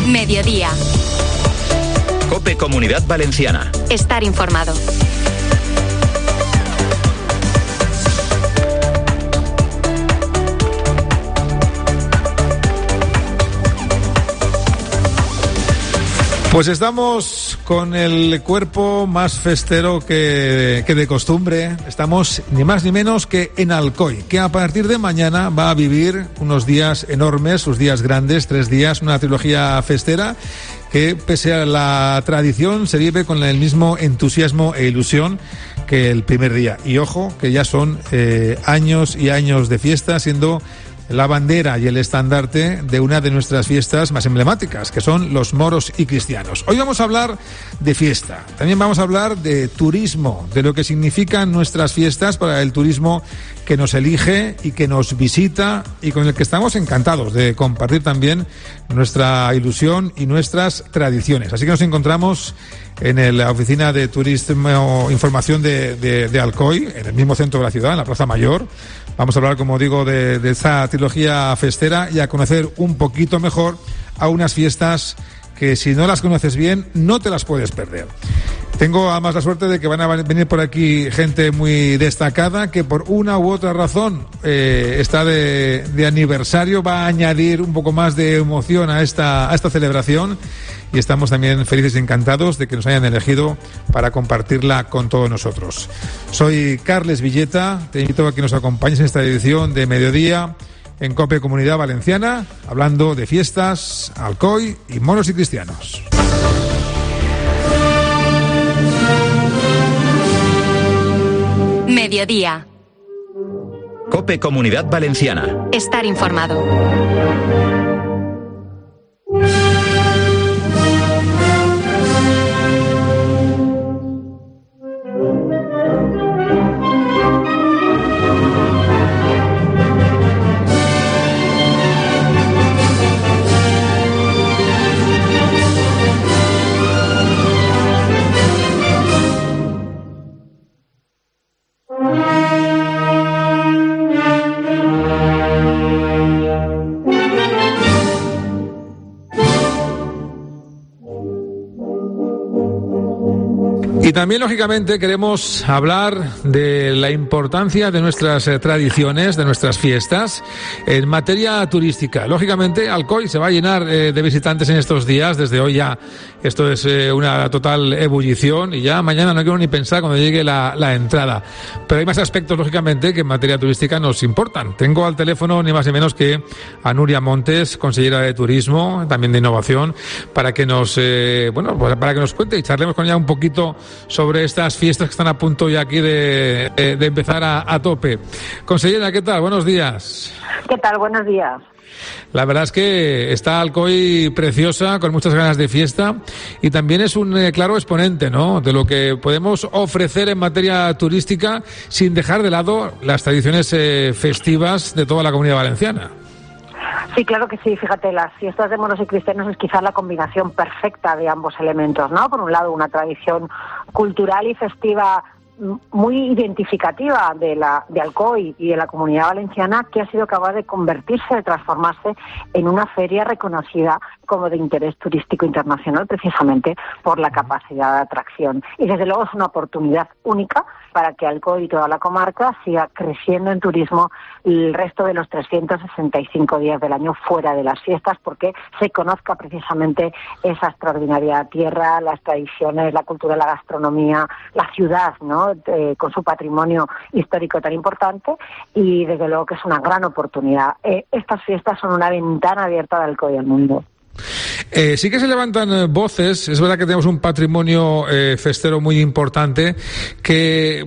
Mediodía. COPE Comunidad Valenciana. Estar informado. Pues estamos con el cuerpo más festero que de costumbre. Estamos ni más ni menos que en Alcoy, que a partir de mañana va a vivir unos días enormes, sus días grandes, 3 días, una trilogía festera que, pese a la tradición, se vive con el mismo entusiasmo e ilusión que el primer día. Y ojo, que ya son años y años de fiesta, siendo la bandera y el estandarte de una de nuestras fiestas más emblemáticas, que son los moros y cristianos. Hoy vamos a hablar de fiesta, también vamos a hablar de turismo, de lo que significan nuestras fiestas para el turismo que nos elige y que nos visita y con el que estamos encantados de compartir también nuestra ilusión y nuestras tradiciones. Así que nos encontramos en la oficina de Turismo Información de Alcoy, en el mismo centro de la ciudad, en la Plaza Mayor. Vamos a hablar, como digo, de esta trilogía festera y a conocer un poquito mejor a unas fiestas que, si no las conoces bien, no te las puedes perder. Tengo además la suerte de que van a venir por aquí gente muy destacada que por una u otra razón está de aniversario, va a añadir un poco más de emoción a esta celebración, y estamos también felices y encantados de que nos hayan elegido para compartirla con todos nosotros. Soy Carles Villeta, te invito a que nos acompañes en esta edición de Mediodía en COPE Comunidad Valenciana, hablando de fiestas, Alcoy y moros y cristianos. Mediodía. COPE Comunidad Valenciana. Estar informado. Y también, lógicamente, queremos hablar de la importancia de nuestras tradiciones, de nuestras fiestas, en materia turística. Lógicamente, Alcoy se va a llenar de visitantes en estos días. Desde hoy ya esto es una total ebullición y ya mañana no quiero ni pensar cuando llegue la entrada. Pero hay más aspectos, lógicamente, que en materia turística nos importan. Tengo al teléfono ni más ni menos que a Núria Montes, consellera de Turismo, también de Innovación, para que nos para que nos cuente y charlemos con ella un poquito sobre estas fiestas que están a punto ya aquí de empezar a tope. Consellera, ¿qué tal? Buenos días. ¿Qué tal? Buenos días. La verdad es que está Alcoy preciosa, con muchas ganas de fiesta, y también es un claro exponente, ¿no?, de lo que podemos ofrecer en materia turística sin dejar de lado las tradiciones festivas de toda la Comunidad Valenciana. Sí, claro que sí. Fíjate, las fiestas de moros y cristianos es quizás la combinación perfecta de ambos elementos, ¿no? Por un lado, una tradición cultural y festiva muy identificativa de Alcoy y de la Comunidad Valenciana, que ha sido capaz de convertirse, de transformarse en una feria reconocida como de interés turístico internacional, precisamente por la capacidad de atracción. Y desde luego es una oportunidad única para que Alcoy y toda la comarca siga creciendo en turismo el resto de los 365 días del año fuera de las fiestas, porque se conozca precisamente esa extraordinaria tierra, las tradiciones, la cultura, la gastronomía, la ciudad, ¿no?, con su patrimonio histórico tan importante, y desde luego que es una gran oportunidad. Estas fiestas son una ventana abierta de Alcoy al mundo. Sí que se levantan voces, es verdad que tenemos un patrimonio festero muy importante que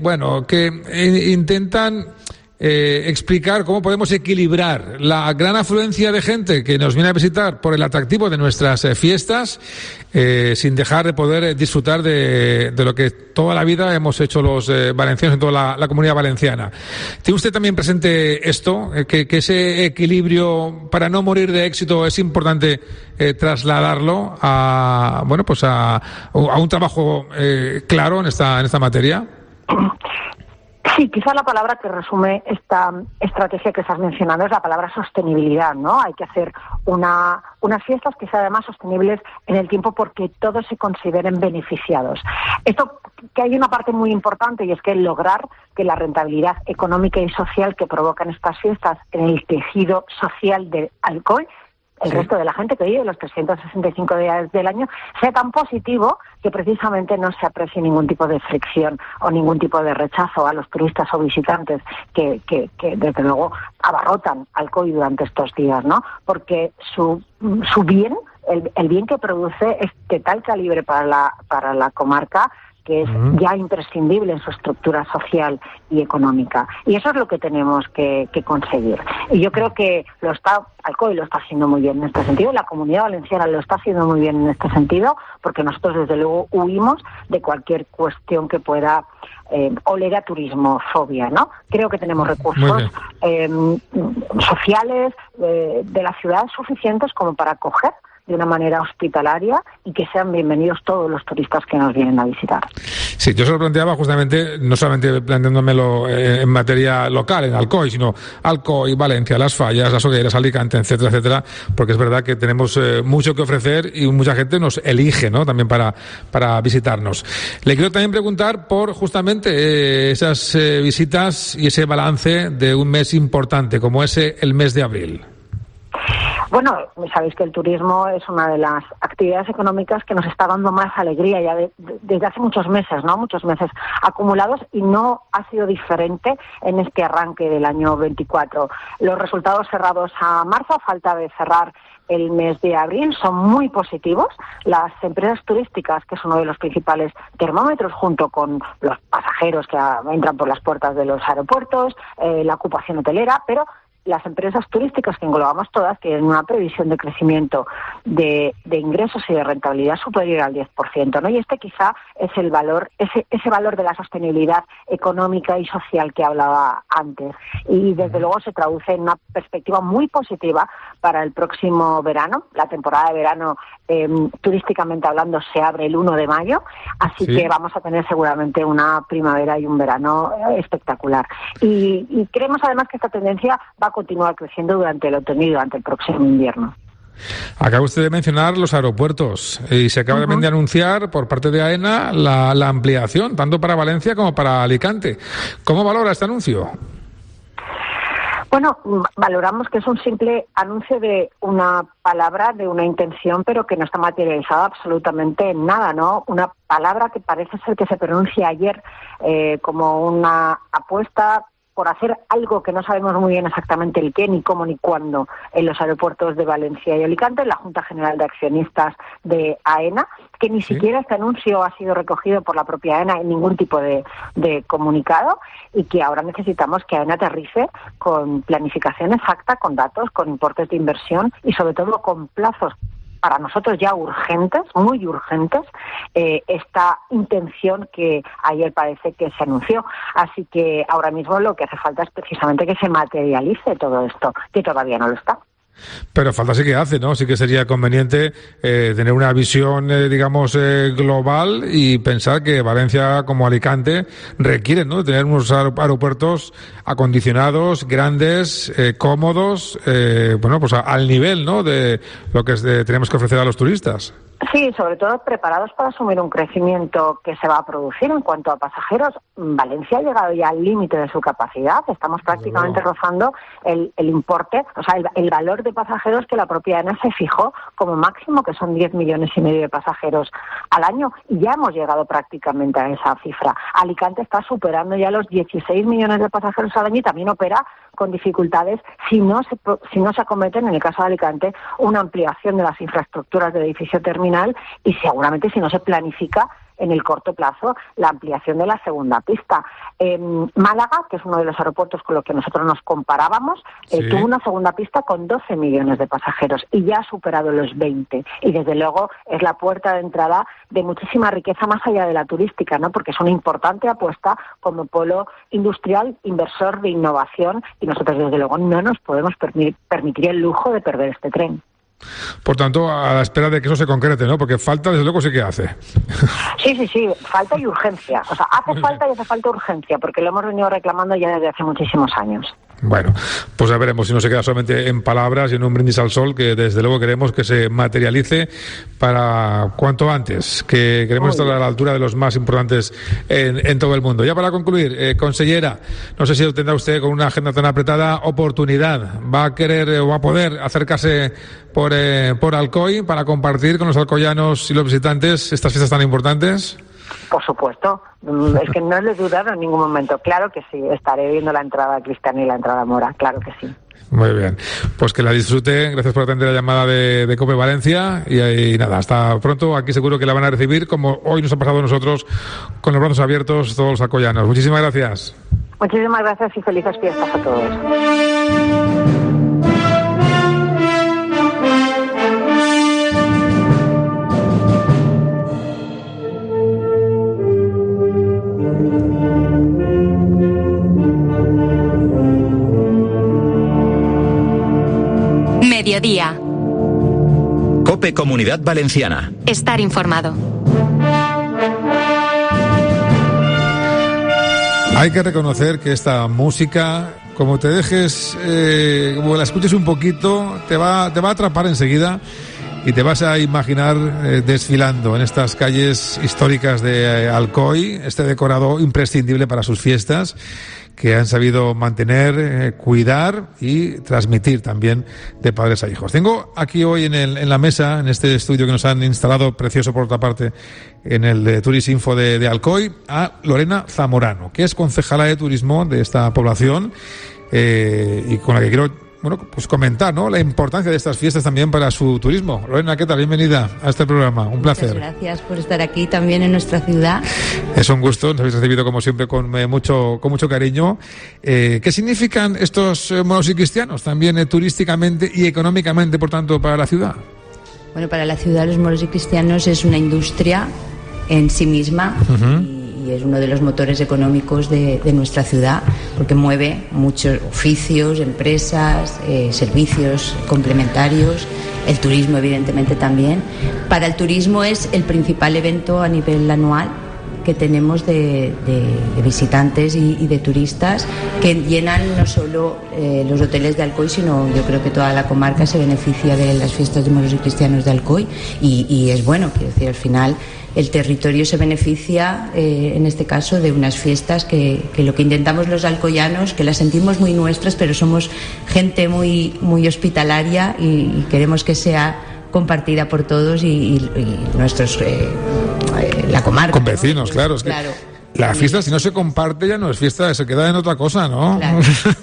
intentan explicar cómo podemos equilibrar la gran afluencia de gente que nos viene a visitar por el atractivo de nuestras fiestas, sin dejar de poder disfrutar de lo que toda la vida hemos hecho los valencianos en toda la Comunidad Valenciana. ¿Tiene usted también presente esto, que ese equilibrio, para no morir de éxito, es importante trasladarlo a un trabajo claro en esta materia? Sí, quizá la palabra que resume esta estrategia que estás mencionando es la palabra sostenibilidad, ¿no? Hay que hacer unas fiestas que sean además sostenibles en el tiempo porque todos se consideren beneficiados. Esto, que hay una parte muy importante, y es que lograr que la rentabilidad económica y social que provocan estas fiestas en el tejido social del Alcoy, el resto de la gente que vive los 365 días del año, sea tan positivo que precisamente no se aprecie ningún tipo de fricción o ningún tipo de rechazo a los turistas o visitantes que desde luego abarrotan Alcoy durante estos días, ¿no? Porque su bien, el bien que produce es de tal calibre para la comarca que es ya imprescindible en su estructura social y económica. Y eso es lo que tenemos que conseguir. Y yo creo que Alcoy lo está haciendo muy bien en este sentido, la Comunidad Valenciana lo está haciendo muy bien en este sentido, porque nosotros desde luego huimos de cualquier cuestión que pueda oler a turismofobia, ¿no? Creo que tenemos recursos sociales de la ciudad suficientes como para acoger de una manera hospitalaria y que sean bienvenidos todos los turistas que nos vienen a visitar. Sí, yo se lo planteaba justamente, no solamente planteándomelo en materia local, en Alcoy, sino Alcoy, Valencia, Las Fallas, Las Hogueras, Alicante, etcétera, etcétera, porque es verdad que tenemos mucho que ofrecer y mucha gente nos elige, ¿no?, también para visitarnos. Le quiero también preguntar por justamente esas visitas y ese balance de un mes importante, como es el mes de abril. Bueno, sabéis que el turismo es una de las actividades económicas que nos está dando más alegría ya desde hace muchos meses, ¿no? Muchos meses acumulados, y no ha sido diferente en este arranque del año 24. Los resultados cerrados a marzo, a falta de cerrar el mes de abril, son muy positivos. Las empresas turísticas, que es uno de los principales termómetros, junto con los pasajeros que entran por las puertas de los aeropuertos, la ocupación hotelera, pero las empresas turísticas, que englobamos todas, tienen una previsión de crecimiento de ingresos y de rentabilidad superior al 10%, ¿no? Y este quizá es el valor, ese valor de la sostenibilidad económica y social que hablaba antes. Y desde luego se traduce en una perspectiva muy positiva para el próximo verano. La temporada de verano, turísticamente hablando, se abre el 1 de mayo, así que vamos a tener seguramente una primavera y un verano espectacular. Y creemos además que esta tendencia va a continuar creciendo durante el otoño y durante el próximo invierno. Acaba usted de mencionar los aeropuertos y se acaba también de anunciar por parte de AENA la ampliación, tanto para Valencia como para Alicante. ¿Cómo valora este anuncio? Bueno, valoramos que es un simple anuncio de una palabra, de una intención, pero que no está materializada absolutamente en nada, ¿no? Una palabra que parece ser que se pronuncia ayer como una apuesta por hacer algo que no sabemos muy bien exactamente el qué, ni cómo, ni cuándo, en los aeropuertos de Valencia y Alicante, en la Junta General de Accionistas de AENA, que ni siquiera este anuncio ha sido recogido por la propia AENA en ningún tipo de comunicado, y que ahora necesitamos que AENA aterrice con planificación exacta, con datos, con importes de inversión y sobre todo con plazos para nosotros ya urgentes, muy urgentes, esta intención que ayer parece que se anunció. Así que ahora mismo lo que hace falta es precisamente que se materialice todo esto, que todavía no lo está. Pero falta sí que hace, ¿no? Sí que sería conveniente tener una visión, digamos, global, y pensar que Valencia como Alicante requieren, ¿no?, de tener unos aeropuertos acondicionados, grandes, cómodos, bueno, pues al nivel, ¿no?, de lo que tenemos que ofrecer a los turistas. Sí, sobre todo preparados para asumir un crecimiento que se va a producir en cuanto a pasajeros. Valencia ha llegado ya al límite de su capacidad. Estamos prácticamente rozando el importe, o sea, el valor de pasajeros que la propia AENA se fijó como máximo, que son 10,5 millones de pasajeros al año, y ya hemos llegado prácticamente a esa cifra. Alicante está superando ya los 16 millones de pasajeros al año y también opera con dificultades si no se acometen, en el caso de Alicante, una ampliación de las infraestructuras del edificio terminal, y seguramente si no se planifica en el corto plazo la ampliación de la segunda pista. Málaga, que es uno de los aeropuertos con los que nosotros nos comparábamos, tuvo una segunda pista con 12 millones de pasajeros y ya ha superado los 20. Y desde luego es la puerta de entrada de muchísima riqueza más allá de la turística, ¿no? Porque es una importante apuesta como polo industrial, inversor de innovación, y nosotros desde luego no nos podemos permitir el lujo de perder este tren. Por tanto, a la espera de que eso se concrete, ¿no? Porque falta, desde luego, sí que hace. Sí, falta y urgencia. O sea, hace falta y hace falta urgencia, porque lo hemos venido reclamando ya desde hace muchísimos años. Bueno, pues ya veremos si no se queda solamente en palabras y en un brindis al sol, que desde luego queremos que se materialice para cuanto antes, que queremos estar a la altura de los más importantes en todo el mundo. Ya para concluir, consellera, no sé si tendrá usted, con una agenda tan apretada, oportunidad, va a querer o va a poder acercarse por Alcoy para compartir con los alcoyanos y los visitantes estas fiestas tan importantes. Por supuesto, es que no lo he dudado en ningún momento. Claro que sí, estaré viendo la entrada cristiana y la entrada mora, claro que sí. Muy bien, pues que la disfruten. Gracias por atender la llamada de COPE Valencia y nada, hasta pronto. Aquí seguro que la van a recibir como hoy nos ha pasado a nosotros, con los brazos abiertos todos los alcoyanos. Muchísimas gracias. Muchísimas gracias y felices fiestas a todos. Mediodía. COPE Comunidad Valenciana. Estar informado. Hay que reconocer que esta música, como te dejes, como la escuches un poquito, te va a atrapar enseguida y te vas a imaginar desfilando en estas calles históricas de Alcoy, este decorado imprescindible para sus fiestas, que han sabido mantener, cuidar y transmitir también de padres a hijos. Tengo aquí hoy en la mesa, en este estudio que nos han instalado, precioso por otra parte, en el de Turisinfo de Alcoy, a Lorena Zamorano, que es concejala de turismo de esta población y con la que quiero pues comentar, ¿no?, la importancia de estas fiestas también para su turismo. Lorena, ¿qué tal? Bienvenida a este programa, un placer. Muchas gracias por estar aquí también en nuestra ciudad. Es un gusto, nos habéis recibido como siempre con mucho cariño. ¿Qué significan estos moros y cristianos también turísticamente y económicamente, por tanto, para la ciudad? Bueno, para la ciudad los moros y cristianos es una industria en sí misma. Uh-huh. Y es uno de los motores económicos de nuestra ciudad, porque mueve muchos oficios, empresas, servicios complementarios, el turismo evidentemente también. Para el turismo es el principal evento a nivel anual que tenemos de visitantes y de turistas, que llenan no solo los hoteles de Alcoy, sino yo creo que toda la comarca se beneficia de las fiestas de moros y cristianos de Alcoy y es bueno, quiero decir, al final el territorio se beneficia, en este caso, de unas fiestas que lo que intentamos los alcoyanos, que las sentimos muy nuestras, pero somos gente muy hospitalaria y queremos que sea compartida por todos y nuestros la comarca, con vecinos, ¿no? Claro, es que claro. La fiesta, si no se comparte, ya no es fiesta, se queda en otra cosa, ¿no? Claro.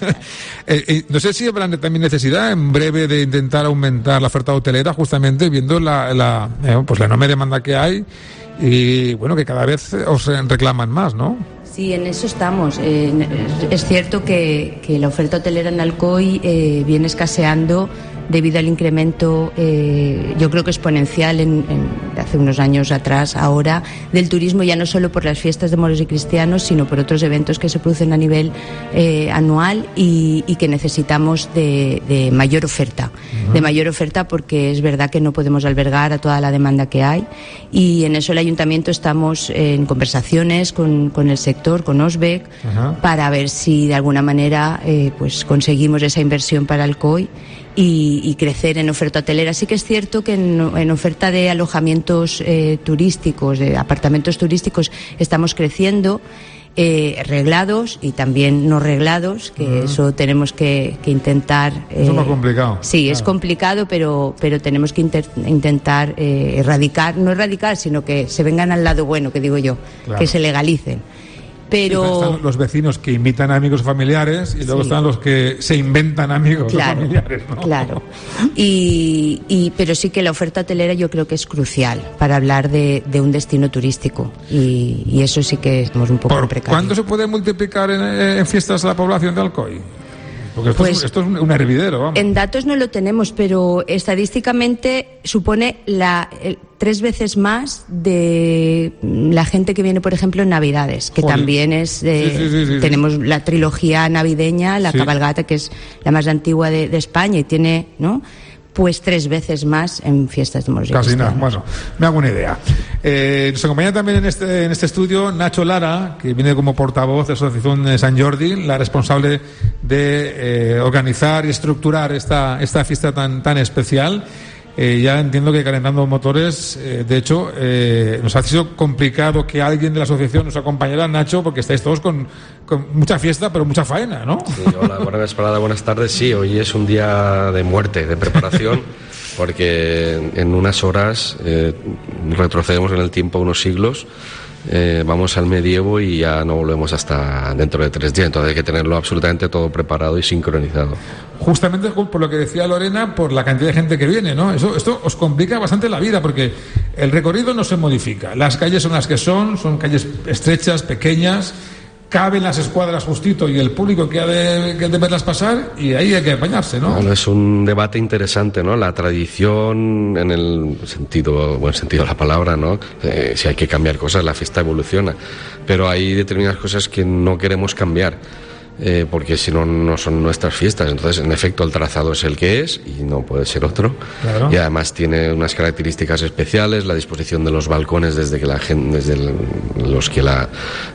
No sé si habrán también necesidad en breve de intentar aumentar la oferta hotelera, justamente viendo la enorme demanda que hay y, bueno, que cada vez os reclaman más, ¿no? Sí, en eso estamos. Es cierto que la oferta hotelera en Alcoy viene escaseando debido al incremento, yo creo que exponencial de hace unos años atrás, ahora, del turismo, ya no solo por las fiestas de moros y cristianos, sino por otros eventos que se producen a nivel anual y que necesitamos de mayor oferta. Uh-huh. De mayor oferta, porque es verdad que no podemos albergar a toda la demanda que hay, y en eso el Ayuntamiento estamos en conversaciones con el sector, con OSBEC, uh-huh, para ver si de alguna manera pues conseguimos esa inversión para Alcoy y crecer en oferta hotelera. Sí que es cierto que en oferta de alojamientos turísticos, de apartamentos turísticos, estamos creciendo, reglados y también no reglados, que eso tenemos que intentar. Eso es más complicado. Sí, claro. Es complicado, pero tenemos que intentar erradicar, sino que se vengan al lado bueno, que digo yo, claro, que se legalicen. Pero están los vecinos que invitan a amigos familiares y luego están los que se inventan amigos, claro, familiares, ¿no? Claro. Pero sí que la oferta hotelera yo creo que es crucial para hablar de un destino turístico y eso sí que estamos un poco precarios. ¿Cuándo se puede multiplicar en fiestas la población de Alcoy? Porque esto es un hervidero, vamos. En datos no lo tenemos, pero estadísticamente supone 3 veces más de la gente que viene, por ejemplo, en Navidades, que Joder. También es... sí. Tenemos la trilogía navideña, la cabalgata, que es la más antigua de España y tiene, ¿no?, pues 3 veces más en fiestas de moros y cristianos. Casi nada. Bueno, me hago una idea. Nos acompaña también en este estudio Nacho Lara, que viene como portavoz de la Asociación de Sant Jordi, la responsable de organizar y estructurar esta fiesta tan especial. Ya entiendo que calentando motores, de hecho, nos ha sido complicado que alguien de la asociación nos acompañara, Nacho, porque estáis todos con mucha fiesta, pero mucha faena, ¿no? Sí, hola, buenas tardes. Sí, hoy es un día de muerte, de preparación, porque en unas horas retrocedemos en el tiempo unos siglos. Vamos al medievo y ya no volvemos hasta dentro de 3 días, entonces hay que tenerlo absolutamente todo preparado y sincronizado. Justamente por lo que decía Lorena, por la cantidad de gente que viene, ¿no? Esto os complica bastante la vida, porque el recorrido no se modifica, las calles son las que son calles estrechas, pequeñas, caben las escuadras justito y el público que ha de verlas pasar, y ahí hay que apañarse, ¿no? Bueno, es un debate interesante, ¿no? La tradición, en el buen sentido de la palabra, ¿no? Si hay que cambiar cosas, la fiesta evoluciona, pero hay determinadas cosas que no queremos cambiar. Porque si no, no son nuestras fiestas. Entonces, en efecto, el trazado es el que es y no puede ser otro. Claro. Y además tiene unas características especiales, la disposición de los balcones desde los que la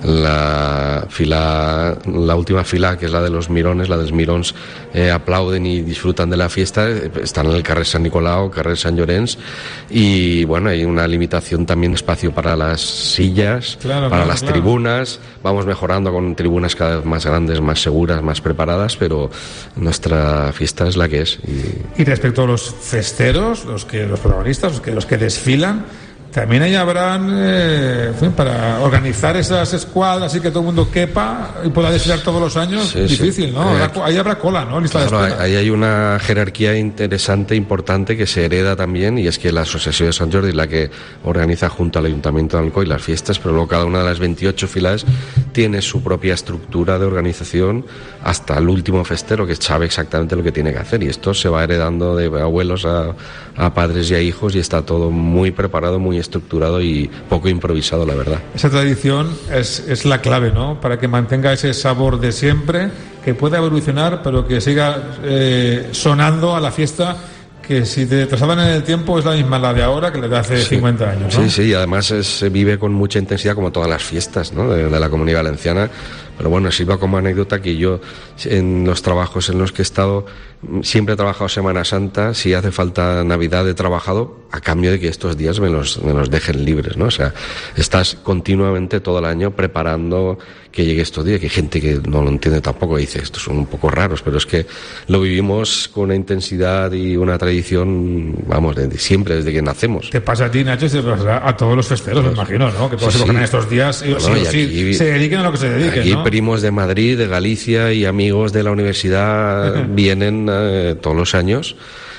última fila, que es la de los mirones, la dels mirons, aplauden y disfrutan de la fiesta, están en el carrer Sant Nicolau, carrer Sant Llorenç, y bueno, hay una limitación también de espacio para las sillas, para las tribunas. Vamos mejorando con tribunas cada vez más grandes, más seguras, más preparadas, pero nuestra fiesta es la que es. Y respecto a los festeros, los protagonistas, los que desfilan, también ahí habrán, para organizar esas escuadras y que todo el mundo quepa y pueda desfilar todos los años, sí, difícil, sí. ¿No? Ahí habrá cola, ¿no? Lista claro, de espera. Ahí hay una jerarquía interesante, importante, que se hereda también, y es que la Asociación de Sant Jordi es la que organiza junto al Ayuntamiento de Alcoi las fiestas, pero luego cada una de las 28 filas tiene su propia estructura de organización hasta el último festero, que sabe exactamente lo que tiene que hacer, y esto se va heredando de abuelos a padres y a hijos, y está todo muy preparado, muy estructurado y poco improvisado, la verdad. Esa tradición es la clave, ¿no? Para que mantenga ese sabor de siempre, que pueda evolucionar, pero que siga sonando a la fiesta, que si te trasladan en el tiempo es la misma la de ahora que la de hace 50 años, ¿no? Sí, y además se vive con mucha intensidad, como todas las fiestas, ¿no? de la Comunidad Valenciana. Pero bueno, sirva como anécdota que yo, en los trabajos en los que he estado, siempre he trabajado Semana Santa. Si hace falta Navidad, he trabajado a cambio de que estos días me los dejen libres, ¿no? O sea, estás continuamente todo el año preparando que llegue estos días, que hay gente que no lo entiende tampoco, dice, estos son un poco raros, pero es que lo vivimos con una intensidad y una tradición, vamos, de siempre, desde que nacemos. Te pasa a ti, Nacho, y te pasa a todos los festeros, me imagino, ¿no? Que todos se cogen estos días y se dediquen a lo que se dediquen, aquí, ¿no? Primos de Madrid, de Galicia y amigos de la universidad vienen todos los años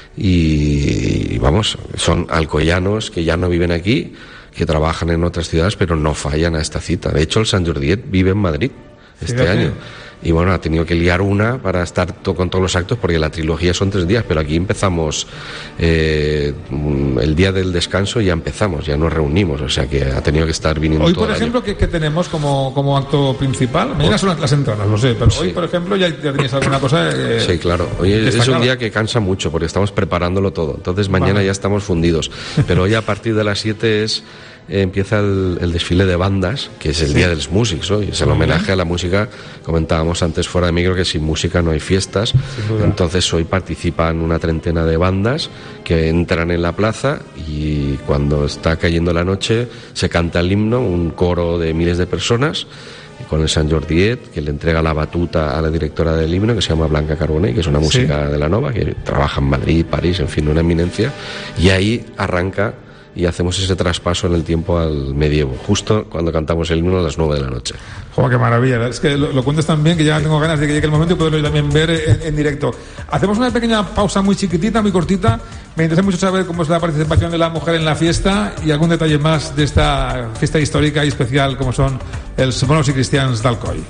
y vamos, son alcoyanos que ya no viven aquí, que trabajan en otras ciudades, pero no fallan a esta cita. De hecho, el Sant Jordiet vive en Madrid este año. Y bueno, ha tenido que liar una para estar con todos los actos, porque la trilogía son 3 días, pero aquí empezamos el día del descanso, ya empezamos, ya nos reunimos, o sea que ha tenido que estar viniendo hoy, todo por el ejemplo, año. ¿qué tenemos como acto principal? Mañana son las entradas, lo sé, pero sí. Hoy, por ejemplo, ya tenéis alguna cosa sí, claro. Hoy es un día que cansa mucho, porque estamos preparándolo todo, entonces mañana ya estamos fundidos, pero hoy a partir de las 7 empieza el desfile de bandas, que es el Día de los Músics, hoy es el homenaje a la música. Comentábamos antes fuera de micro que sin música no hay fiestas, entonces hoy participan una 30 de bandas que entran en la plaza, y cuando está cayendo la noche se canta el himno, un coro de miles de personas, con el Sant Jordiet, que le entrega la batuta a la directora del himno, que se llama Blanca Carbonell, que es una música de la Nova, que trabaja en Madrid, París, en fin, una eminencia, y ahí arranca y hacemos ese traspaso en el tiempo al medievo, justo cuando cantamos el himno a las 9 de la noche. ¡Joder, qué maravilla! Es que lo cuentas tan bien que ya tengo ganas de que llegue el momento y poderlo también ver en directo. Hacemos una pequeña pausa muy chiquitita, muy cortita. Me interesa mucho saber cómo es la participación de la mujer en la fiesta y algún detalle más de esta fiesta histórica y especial como son els moros y cristians d'Alcoi.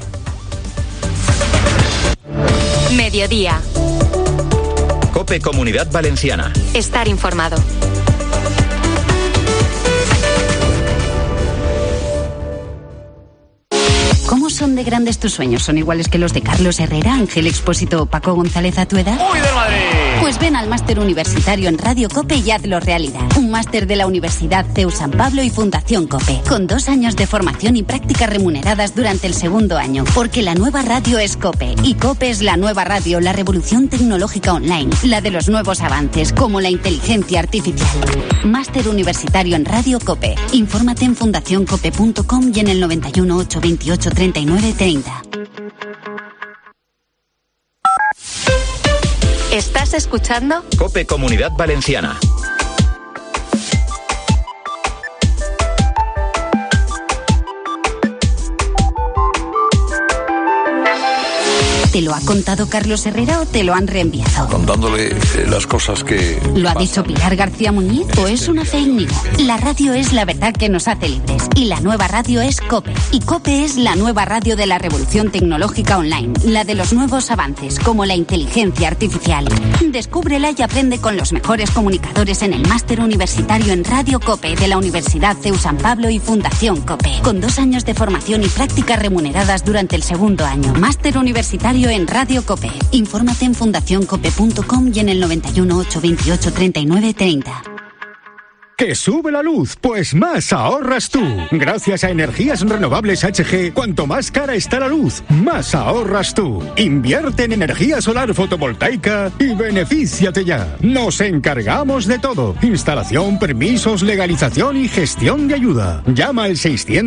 Mediodía. COPE Comunidad Valenciana. Estar informado. ¿Cómo son de grandes tus sueños? ¿Son iguales que los de Carlos Herrera, Ángel Expósito o Paco González a tu edad? ¡Uy, del Madrid! Pues Pues ven al máster universitario en Radio COPE y hazlo realidad. Un máster de la Universidad CEU San Pablo y Fundación COPE, con 2 años de formación y prácticas remuneradas durante el segundo año. Porque la nueva radio es COPE, y COPE es la nueva radio, la revolución tecnológica online, la de los nuevos avances, como la inteligencia artificial. Máster universitario en Radio COPE. Infórmate en fundacioncope.com y en el 91 828 39 30. ¿Estás escuchando? COPE Comunidad Valenciana. ¿Te lo ha contado Carlos Herrera o te lo han reenviado? Contándole las cosas que... ¿Lo ha dicho Pilar García Muñiz o es una fake news? La radio es la verdad que nos hace libres. Y la nueva radio es COPE. Y COPE es la nueva radio de la revolución tecnológica online. La de los nuevos avances, como la inteligencia artificial. Descúbrela y aprende con los mejores comunicadores en el máster universitario en Radio COPE de la Universidad CEU San Pablo y Fundación COPE. Con 2 años de formación y prácticas remuneradas durante el segundo año. Máster universitario en Radio COPE. Infórmate en fundacioncope.com y en el 91 828 39 30. ¿Que sube la luz? Pues más ahorras tú. Gracias a Energías Renovables HG, cuanto más cara está la luz, más ahorras tú. Invierte en energía solar fotovoltaica y benefíciate ya. Nos encargamos de todo. Instalación, permisos, legalización y gestión de ayuda. Llama al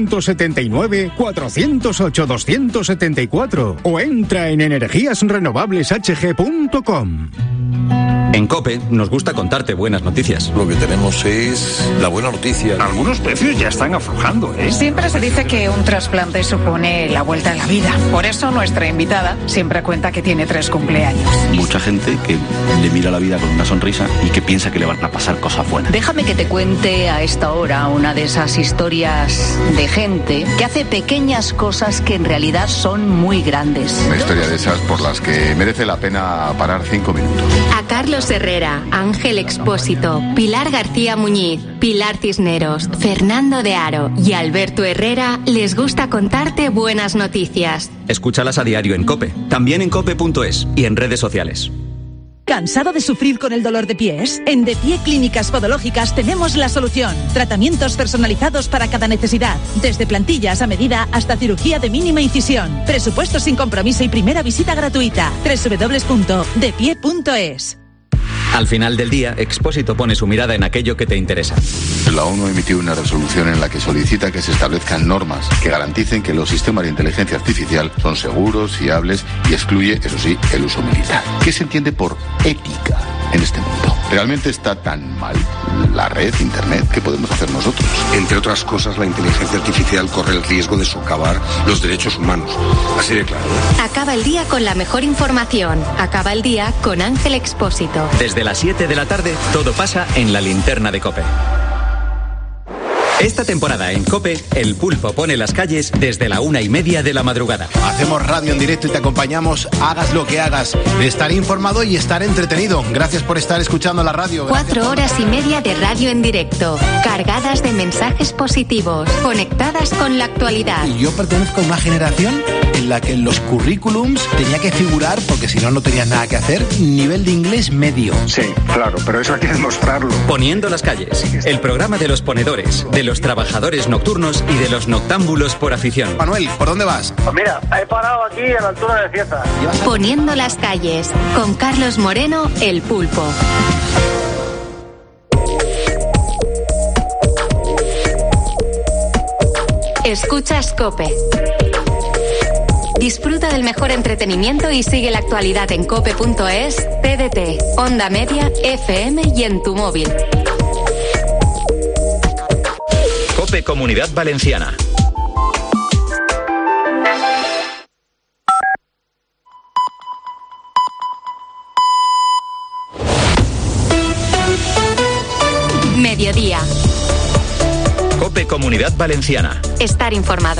679-408-274 o entra en energíasrenovableshg.com. En COPE nos gusta contarte buenas noticias. Lo que tenemos es la buena noticia. Algunos precios ya están aflojando, ¿eh? Siempre se dice que un trasplante supone la vuelta a la vida. Por eso nuestra invitada siempre cuenta que tiene 3 cumpleaños. Mucha gente que le mira la vida con una sonrisa y que piensa que le van a pasar cosas buenas. Déjame que te cuente a esta hora una de esas historias de gente que hace pequeñas cosas que en realidad son muy grandes. Una historia de esas por las que merece la pena parar 5 minutos. A Carlos Herrera, Ángel Expósito, Pilar García Muñiz, Pilar Cisneros, Fernando de Aro y Alberto Herrera les gusta contarte buenas noticias. Escúchalas a diario en COPE, también en cope.es y en redes sociales. ¿Cansado de sufrir con el dolor de pies? En De Pie Clínicas Podológicas tenemos la solución. Tratamientos personalizados para cada necesidad. Desde plantillas a medida hasta cirugía de mínima incisión. Presupuesto sin compromiso y primera visita gratuita. www.depie.es. Al final del día, Expósito pone su mirada en aquello que te interesa. La ONU emitió una resolución en la que solicita que se establezcan normas que garanticen que los sistemas de inteligencia artificial son seguros, fiables y excluye, eso sí, el uso militar. ¿Qué se entiende por ética en este mundo? ¿Realmente está tan mal la red, Internet? ¿Qué podemos hacer nosotros? Entre otras cosas, la inteligencia artificial corre el riesgo de socavar los derechos humanos. Así de claro. Acaba el día con la mejor información. Acaba el día con Ángel Expósito. Desde las 7 de la tarde, todo pasa en la linterna de COPE. Esta temporada en COPE, El Pulpo pone las calles desde la 1:30 de la madrugada. Hacemos radio en directo y te acompañamos, hagas lo que hagas. Estar informado y estar entretenido. Gracias por estar escuchando la radio. 4 horas y media de radio en directo, cargadas de mensajes positivos, conectadas con la actualidad. Y yo pertenezco a una generación en la que en los currículums tenía que figurar, porque si no, no tenías nada que hacer, nivel de inglés medio. Sí, claro, pero eso hay que demostrarlo. Poniendo las calles, el programa de los ponedores, de los trabajadores nocturnos y de los noctámbulos por afición. Manuel, ¿por dónde vas? Pues mira, he parado aquí a la altura de Cieza. Poniendo las calles, con Carlos Moreno, El Pulpo. Escuchas COPE. Disfruta del mejor entretenimiento y sigue la actualidad en cope.es, TDT, Onda Media, FM y en tu móvil. COPE Comunidad Valenciana. Mediodía. COPE Comunidad Valenciana. Estar informado.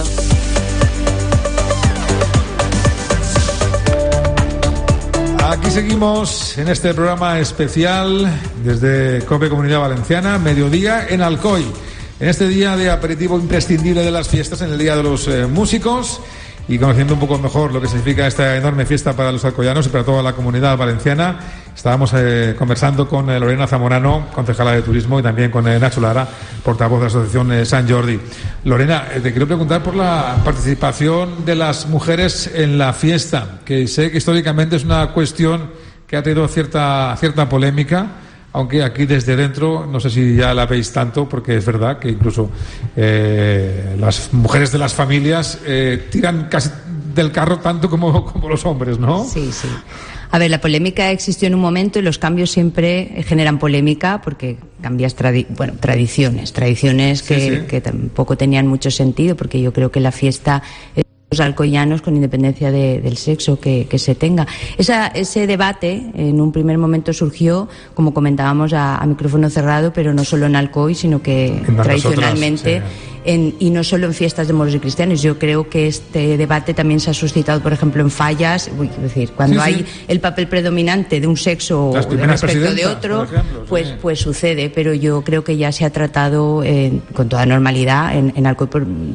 Aquí seguimos en este programa especial desde COPE Comunidad Valenciana, mediodía en Alcoy. En este día de aperitivo imprescindible de las fiestas, en el Día de los Músicos. y conociendo un poco mejor lo que significa esta enorme fiesta para los alcoyanos y para toda la comunidad valenciana, estábamos conversando con Lorena Zamorano, concejala de Turismo, y también con Nacho Lara, portavoz de la Asociación Sant Jordi. Lorena, te quiero preguntar por la participación de las mujeres en la fiesta, que sé que históricamente es una cuestión que ha tenido cierta polémica, aunque aquí desde dentro no sé si ya la veis tanto, porque es verdad que incluso las mujeres de las familias tiran casi del carro tanto como los hombres, ¿no? Sí. A ver, la polémica existió en un momento y los cambios siempre generan polémica porque cambias tradiciones que tampoco tenían mucho sentido, porque yo creo que la fiesta los alcoyanos, con independencia del sexo que se tenga. Ese debate en un primer momento surgió, como comentábamos, a micrófono cerrado, pero no solo en Alcoy, sino que tradicionalmente y no solo en fiestas de moros y cristianos. Yo creo que este debate también se ha suscitado, por ejemplo, en fallas, es decir, cuando hay el papel predominante de un sexo respecto de otro, ejemplo, pues sucede, pero yo creo que ya se ha tratado con toda normalidad en Alcoy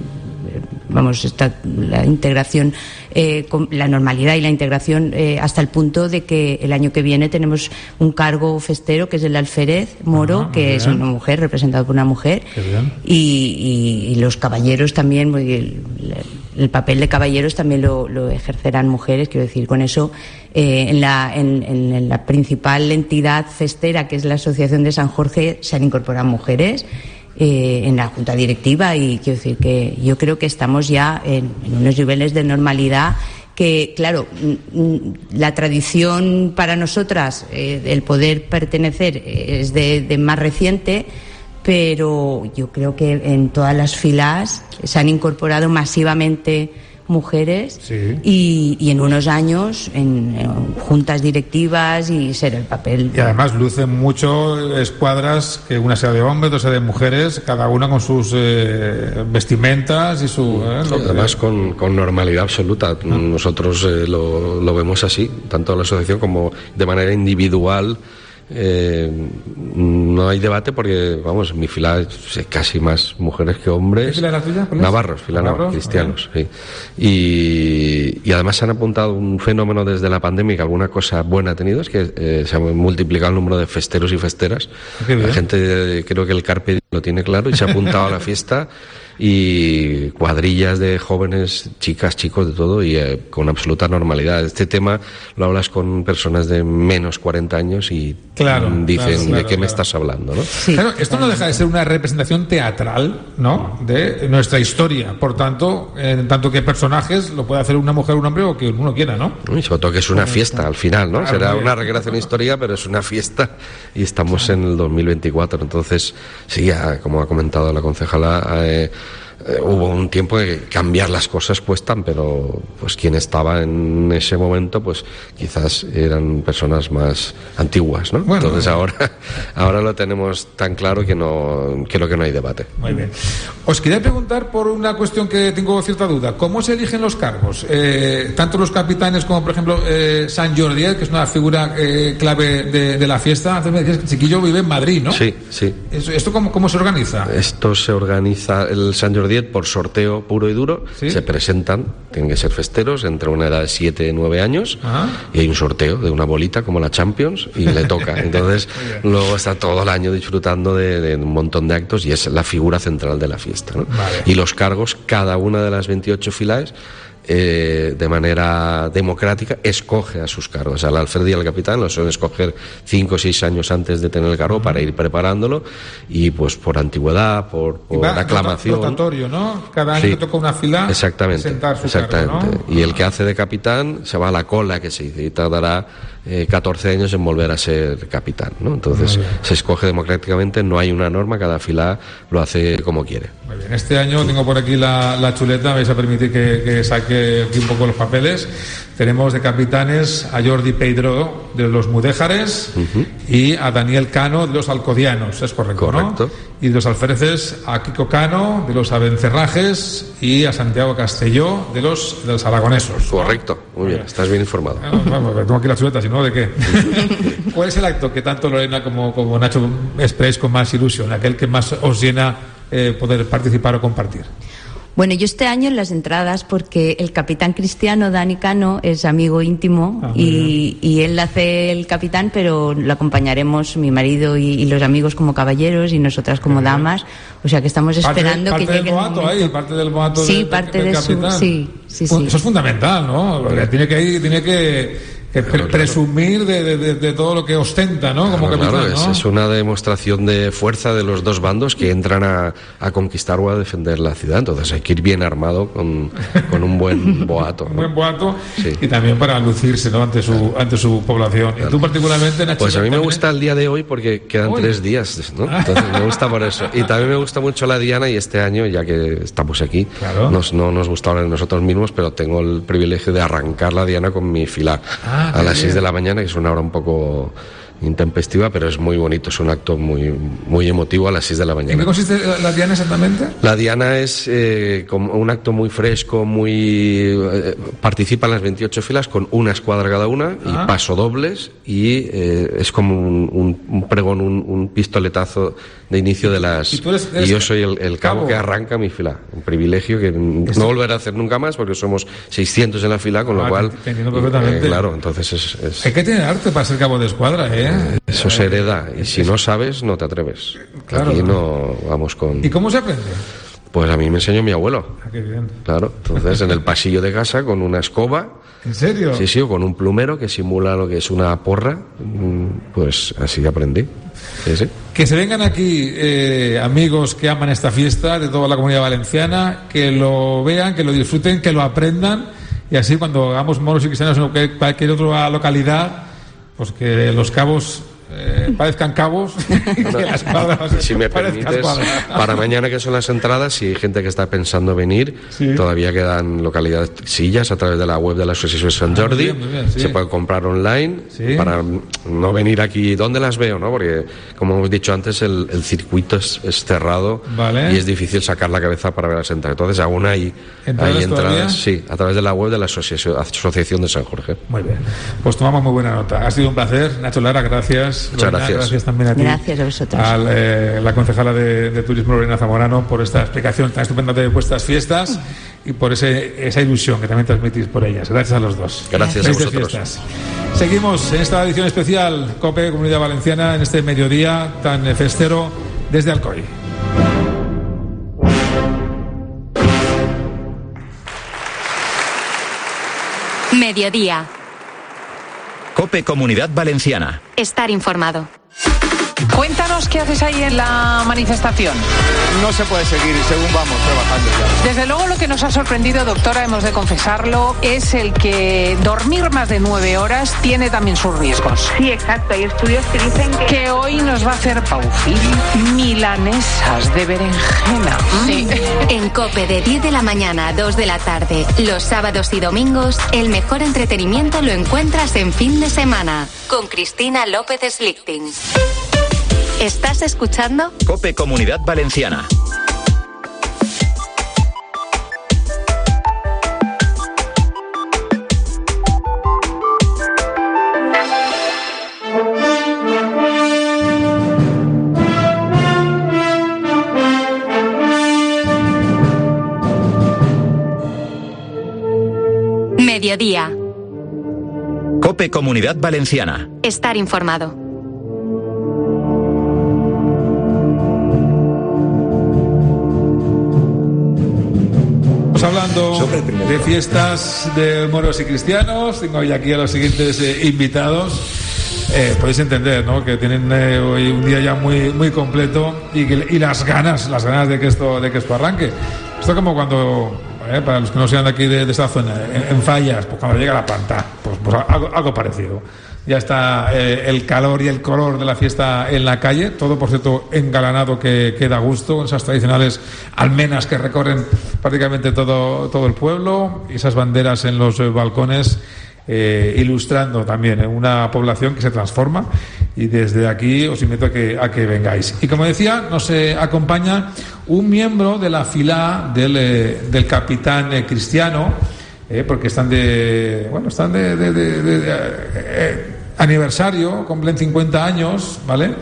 la integración, la normalidad y la integración hasta el punto de que el año que viene tenemos un cargo festero que es el alférez moro, que es una mujer, representado por una mujer, y los caballeros también, el papel de caballeros también lo ejercerán mujeres. Quiero decir, con eso en la principal entidad festera, que es la Asociación de San Jorge, se han incorporado mujeres en la junta directiva, y quiero decir que yo creo que estamos ya en unos niveles de normalidad que, claro, la tradición para nosotras, el poder pertenecer, es de más reciente, pero yo creo que en todas las filas se han incorporado masivamente mujeres, y en unos años en juntas directivas, y ser el papel. Y además lucen mucho escuadras, que una sea de hombres, otra sea de mujeres, cada una con sus vestimentas y su... además con normalidad absoluta. Nosotros lo vemos así, tanto la asociación como de manera individual. No hay debate porque, vamos, en mi fila es casi más mujeres que hombres. ¿Qué fila es la tuya? Navarros, cristianos, sí. Y además se han apuntado un fenómeno desde la pandemia que alguna cosa buena ha tenido, es que se ha multiplicado el número de festeros y festeras. La gente, creo que el Carpe Diem lo tiene claro y se ha apuntado a la fiesta, y cuadrillas de jóvenes, chicas, chicos, de todo, y con absoluta normalidad. Este tema lo hablas con personas de menos 40 años y dicen, ¿de qué me estás hablando? ¿No? Sí. Claro, esto no deja de ser una representación teatral, ¿no?, de nuestra historia. Por tanto, en tanto que personajes lo puede hacer una mujer, un hombre, o que uno quiera, ¿no? Y sobre todo que es una fiesta al final, ¿no? Será una recreación histórica, pero es una fiesta, y estamos en el 2024. Entonces, sí, como ha comentado la concejala, hubo un tiempo que cambiar las cosas cuestan, pero pues quien estaba en ese momento pues quizás eran personas más antiguas, ¿no? Bueno, entonces ahora lo tenemos tan claro que creo que no hay debate. Muy bien. Os quería preguntar por una cuestión que tengo cierta duda. ¿Cómo se eligen los cargos? Tanto los capitanes como, por ejemplo, Sant Jordi, que es una figura clave de la fiesta. Antes me decías que el chiquillo vive en Madrid, ¿no? Sí. ¿Esto cómo se organiza? Esto se organiza, el Sant Jordi, por sorteo puro y duro. Se presentan, tienen que ser festeros entre una edad de 7 y 9 años, y hay un sorteo de una bolita como la Champions y le toca. Entonces luego está todo el año disfrutando de un montón de actos, y es la figura central de la fiesta, ¿no? Y los cargos, cada una de las 28 filas de manera democrática escoge a sus cargos. Al alférez y al capitán lo suelen escoger 5 o 6 años antes de tener el cargo para ir preparándolo, y pues por antigüedad, por aclamación. Rotatorio, ¿no? Cada año que toca una fila. Exactamente. Cargo, ¿no? Y el que hace de capitán se va a la cola, que se dice, y tardará 14 años en volver a ser capitán, ¿no? Entonces se escoge democráticamente, no hay una norma, cada fila lo hace como quiere. Muy bien. Este año tengo por aquí la chuleta, vais a permitir que saque aquí un poco los papeles. Tenemos de capitanes a Jordi Peidró de los Mudéjares y a Daniel Cano de los Alcodianos, es correcto, ¿no? Y de los alféreces a Kiko Cano de los Abencerrajes y a Santiago Castelló de los aragonesos, ¿no? Correcto, muy bien, estás bien informado. Bueno, tengo aquí la chuleta, si no, ¿de qué? ¿Cuál es el acto que tanto Lorena como Nacho esperáis con más ilusión, aquel que más os llena poder participar o compartir? Bueno, yo este año en las entradas, porque el capitán Cristiano, Dani Cano, es amigo íntimo y él hace el capitán, pero lo acompañaremos mi marido y los amigos como caballeros y nosotras como damas. O sea que estamos esperando que llegue parte del boato sí, del parte de capitán. Sí. Eso es fundamental, ¿no? Porque tiene que presumir de todo lo que ostenta, ¿no? Como capitán, claro, ¿no? es una demostración de fuerza de los dos bandos que entran a conquistar o a defender la ciudad. Entonces hay que ir bien armado con un buen boato, ¿no? Un buen boato, sí. Y también para lucirse, ¿no? ante su población. Claro. ¿Y tú particularmente, Nacho? Pues a mí me gusta el día de hoy porque quedan 3 días, ¿no? Entonces me gusta por eso. Y también me gusta mucho la diana, y este año, ya que estamos aquí, claro, no nos gusta hablar de nosotros mismos, pero tengo el privilegio de arrancar la diana con mi fila a las 6 de la mañana, que es una hora un poco intempestiva, pero es muy bonito, es un acto muy, muy emotivo a las 6 de la mañana. ¿En qué consiste la diana exactamente? La diana es como un acto muy fresco, participan las 28 filas con una escuadra cada una y pasodobles, y es como un pregón, un pistoletazo de inicio de las... Y yo soy el cabo que arranca mi fila, un privilegio que no volveré a hacer nunca más porque somos 600 en la fila, con lo cual... Te entiendo perfectamente. Claro, entonces es... Hay que tener arte para ser cabo de escuadra, ¿eh? Eso se hereda, y si no sabes, no te atreves. Claro. Aquí no vamos con... ¿Y cómo se aprende? Pues a mí me enseñó mi abuelo. Qué bien. Claro, entonces en el pasillo de casa con una escoba. ¿En serio? Sí, o con un plumero que simula lo que es una porra, pues así aprendí. Sí. Que se vengan aquí amigos que aman esta fiesta de toda la Comunidad Valenciana, que lo vean, que lo disfruten, que lo aprendan, y así cuando hagamos moros y cristianos en cualquier otra localidad, pues que los cabos parezcan cabos y que las cuadras, si me permites, para mañana, que son las entradas, si hay gente que está pensando venir, todavía quedan localidades, sillas a través de la web de la Asociación de Sant Jordi. Muy bien, se puede comprar online para no venir aquí. ¿Dónde las veo, no? Porque, como hemos dicho antes, el circuito es cerrado, y es difícil sacar la cabeza para ver las entradas. Entonces aún hay entradas, sí, a través de la web de la Asociación de San Jorge. Muy bien, pues tomamos muy buena nota. Ha sido un placer, Nacho Lara, gracias. Muchas gracias. Gracias también a ti. Gracias a vosotros. A la concejala de Turismo, Lorena Zamorano, por esta explicación tan estupenda de vuestras fiestas y por esa ilusión que también transmitís por ellas. Gracias a los dos. Gracias a vosotros. Fiestas. Seguimos en esta edición especial COPE Comunidad Valenciana, en este mediodía tan festero desde Alcoy. Mediodía. COPE Comunidad Valenciana. Estar informado. Cuéntanos qué haces ahí en la manifestación. No se puede seguir según vamos trabajando ya. Desde luego lo que nos ha sorprendido, doctora, hemos de confesarlo, es el que dormir más de 9 horas tiene también sus riesgos. Sí, exacto. Hay estudios que dicen que hoy nos va a hacer Paufil milanesas de berenjena. Sí. En COPE de 10 de la mañana a 2 de la tarde, los sábados y domingos, el mejor entretenimiento lo encuentras en Fin de Semana, con Cristina López Slichting. ¿Estás escuchando? COPE Comunidad Valenciana. Mediodía. COPE Comunidad Valenciana. Estar informado. Hablando de fiestas de moros y cristianos, tengo hoy aquí a los siguientes invitados. Podéis entender, ¿no?, que tienen hoy un día ya muy, muy completo y las ganas de que esto arranque. Esto como cuando, para los que no sean de aquí de esta zona, en Fallas, pues cuando llega la planta, pues algo parecido. Ya está el calor y el color de la fiesta en la calle, todo por cierto engalanado que da gusto, con esas tradicionales almenas que recorren prácticamente todo el pueblo, y esas banderas en los balcones, ilustrando también una población que se transforma, y desde aquí os invito a que vengáis. Y como decía, nos acompaña un miembro de la fila del capitán Cristiano, porque están de aniversario, cumplen 50 años, ¿vale?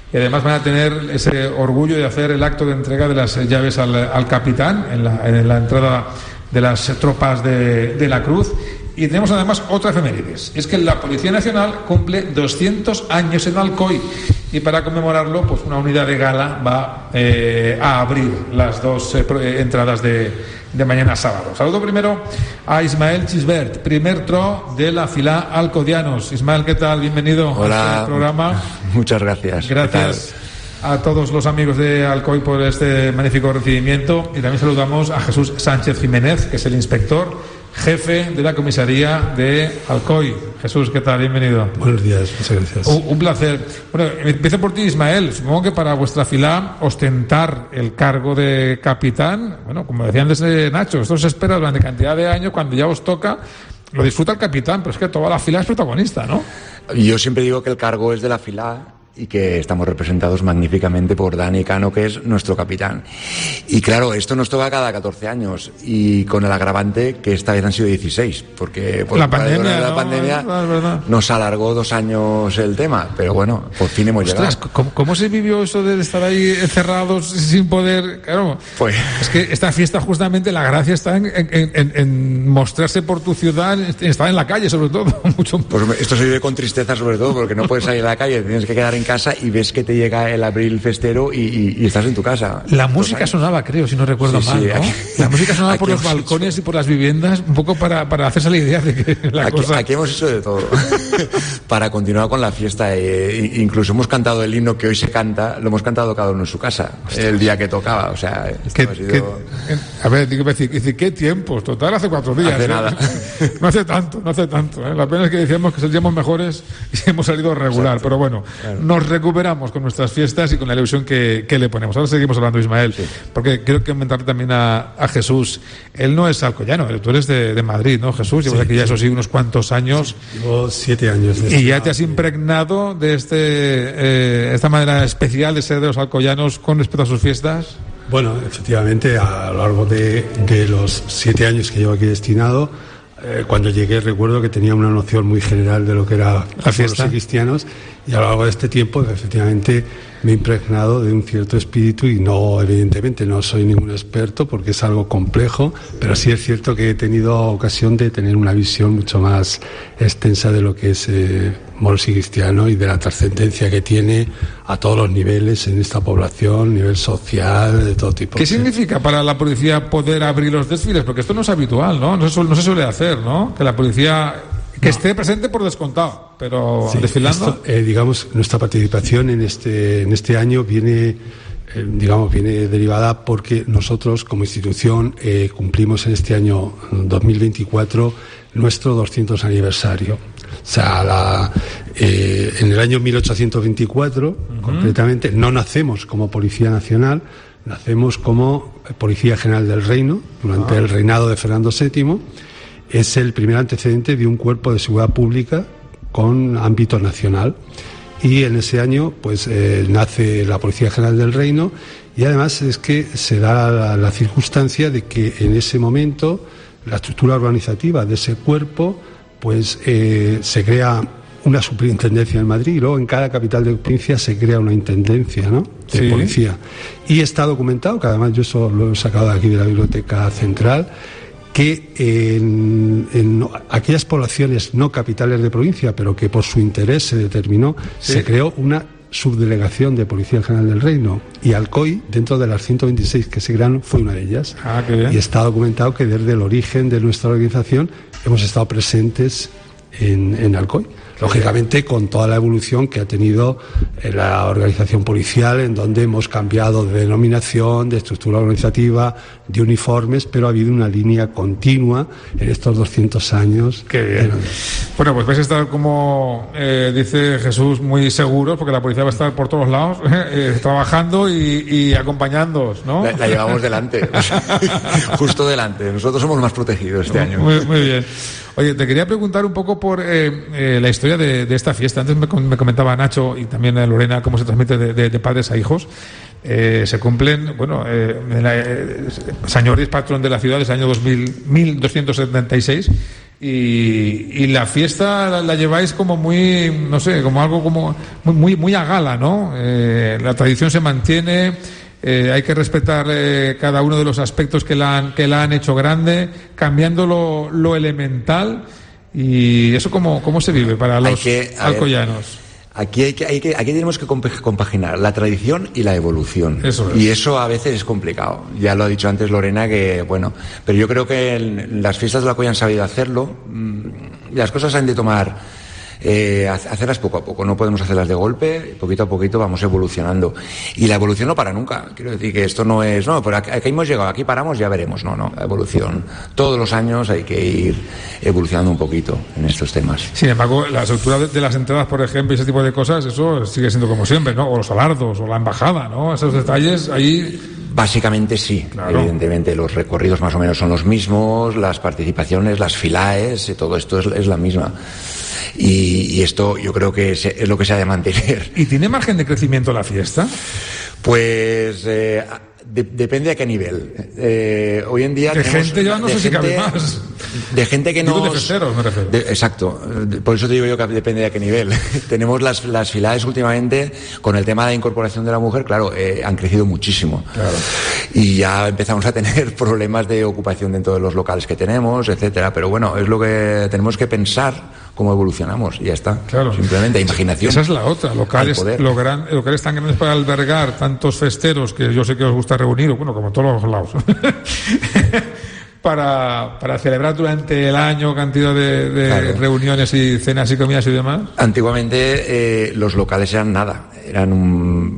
y además van a tener ese orgullo de hacer el acto de entrega de las llaves al capitán en la entrada de las tropas de la Cruz. Y tenemos además otra efemérides, es que la Policía Nacional cumple 200 años en Alcoy, y para conmemorarlo, pues una unidad de gala va a abrir las dos entradas de mañana sábado. Saludo primero a Ismael Chisbert, primer tro de la fila Alcodianos. Ismael, ¿qué tal? Bienvenido. Hola, a este programa. Muchas gracias. Gracias a todos los amigos de Alcoy por este magnífico recibimiento, y también saludamos a Jesús Sánchez Jiménez, que es el inspector jefe de la comisaría de Alcoy. Jesús, ¿qué tal? Bienvenido. Buenos días, muchas gracias. Un placer. Bueno, empiezo por ti, Ismael. Supongo que para vuestra fila ostentar el cargo de capitán, bueno, como decía antes Nacho, esto se espera durante cantidad de años, cuando ya os toca, lo disfruta el capitán, pero es que toda la fila es protagonista, ¿no? Yo siempre digo que el cargo es de la fila y que estamos representados magníficamente por Dani Cano, que es nuestro capitán. Y claro, esto nos toca cada 14 años, y con el agravante que esta vez han sido 16, porque por la pandemia, pandemia nos alargó 2 años el tema, pero bueno, por fin hemos llegado. ¿Cómo se vivió eso de estar ahí encerrados sin poder? Claro, pues es que esta fiesta, justamente la gracia está en mostrarse por tu ciudad, en estar en la calle sobre todo. Pues esto se vive con tristeza sobre todo, porque no puedes salir a la calle, tienes que quedar en casa y ves que te llega el abril festero y estás en tu casa. La música sonaba, creo, si no recuerdo mal, ¿no? La música sonaba por los balcones y por las viviendas, un poco para hacerse la idea de que aquí hemos hecho de todo para continuar con la fiesta. Incluso hemos cantado el himno que hoy se canta, lo hemos cantado cada uno en su casa. Ostras. El día que tocaba, o sea, a ver, ¿qué tiempos? Total, hace 4 días. Hace nada. No hace tanto. La pena es que decíamos que seríamos mejores y hemos salido regular. Exacto. Pero bueno, claro, nos recuperamos con nuestras fiestas y con la ilusión que le ponemos. Ahora seguimos hablando, Ismael, sí, porque quiero comentar también a Jesús. Él no es alcoyano, tú eres de Madrid, ¿no, Jesús? Llevas aquí ya, eso sí, unos cuantos años. Sí, llevo 7 años. Y ya te has impregnado de esta manera especial de ser de los alcoyanos con respecto a sus fiestas. Bueno, efectivamente, a lo largo de los 7 años que llevo aquí destinado, cuando llegué recuerdo que tenía una noción muy general de lo que era la fiesta, los cristianos, y a lo largo de este tiempo efectivamente me he impregnado de un cierto espíritu, y no, evidentemente no soy ningún experto porque es algo complejo, pero sí es cierto que he tenido ocasión de tener una visión mucho más extensa de lo que es moros y cristiano, y de la trascendencia que tiene a todos los niveles en esta población, nivel social, de todo tipo. ¿Qué significa para la policía poder abrir los desfiles? Porque esto no es habitual, ¿no? No se suele hacer, ¿no? Que la policía esté presente por descontado, pero sí, desfilando. Esto, digamos, nuestra participación en este año viene derivada porque nosotros como institución cumplimos en este año 2024 nuestro 200 aniversario. O sea, en el año 1824, concretamente, no nacemos como Policía Nacional, nacemos como Policía General del Reino durante el reinado de Fernando VII. Es el primer antecedente de un cuerpo de seguridad pública con ámbito nacional, y en ese año pues nace la Policía General del Reino, y además es que se da la circunstancia de que en ese momento la estructura organizativa de ese cuerpo pues se crea una superintendencia en Madrid, y luego en cada capital de provincia se crea una intendencia, ¿no?, de policía, y está documentado, que además yo eso lo he sacado de aquí de la Biblioteca Central, que en aquellas poblaciones no capitales de provincia, pero que por su interés se determinó, se creó una subdelegación de Policía General del Reino, y Alcoy, dentro de las 126 que se crearon, fue una de ellas. Qué bien. Y está documentado que desde el origen de nuestra organización hemos estado presentes en Alcoy. Lógicamente, con toda la evolución que ha tenido la organización policial, en donde hemos cambiado de denominación, de estructura organizativa, de uniformes, pero ha habido una línea continua en estos 200 años. Qué bien. Bueno, pues vais a estar, como dice Jesús, muy seguros, porque la policía va a estar por todos lados, trabajando y acompañándoos, ¿no? La llevamos delante, justo delante. Nosotros somos más protegidos este año. Muy bien. Oye, te quería preguntar un poco por la historia de esta fiesta. Antes me comentaba Nacho y también Lorena cómo se transmite de padres a hijos. Se cumplen, San Jordi es patrón de la ciudad desde el año 1276, Y la fiesta la lleváis como muy, no sé, como algo como muy a gala, ¿no? La tradición se mantiene, hay que respetar cada uno de los aspectos que la han hecho grande, cambiando lo elemental. Y eso cómo se vive para los alcoyanos. Aquí tenemos que compaginar la tradición y la evolución. Eso es. Y eso a veces es complicado. Ya lo ha dicho antes Lorena, que bueno, pero yo creo que las fiestas de Alcoy han sabido hacerlo. Las cosas han de tomar, hacerlas poco a poco. No podemos hacerlas de golpe, poquito a poquito vamos evolucionando. Y la evolución no para nunca. Quiero decir que esto no es, no, pero aquí hemos llegado, aquí paramos, ya veremos. No, la evolución. Todos los años hay que ir evolucionando un poquito en estos temas. Sin embargo, la estructura de las entradas, por ejemplo, y ese tipo de cosas, eso sigue siendo como siempre, ¿no? O los alardos, o la embajada, ¿no? Esos detalles ahí... Básicamente sí, claro. Evidentemente los recorridos más o menos son los mismos, las participaciones, las filaes, todo esto es la misma. Y esto yo creo que es lo que se ha de mantener. ¿Y tiene margen de crecimiento la fiesta? Pues depende a qué nivel. Hoy en día de gente ya no sé si cabe más. De gente que no... de festeros me refiero. Exacto. Por eso te digo yo que depende de a qué nivel. Tenemos las filaes últimamente, con el tema de la incorporación de la mujer, claro, han crecido muchísimo. Claro. Y ya empezamos a tener problemas de ocupación dentro de los locales que tenemos, etcétera. Pero bueno, es lo que tenemos que pensar, cómo evolucionamos, y ya está. Claro. Simplemente imaginación. Esa es la otra. Locales tan grandes para albergar tantos festeros, que yo sé que os gusta reunir, bueno, como en todos los lados. para celebrar durante el año cantidad de claro. reuniones y cenas y comidas y demás. Antiguamente los locales eran nada, eran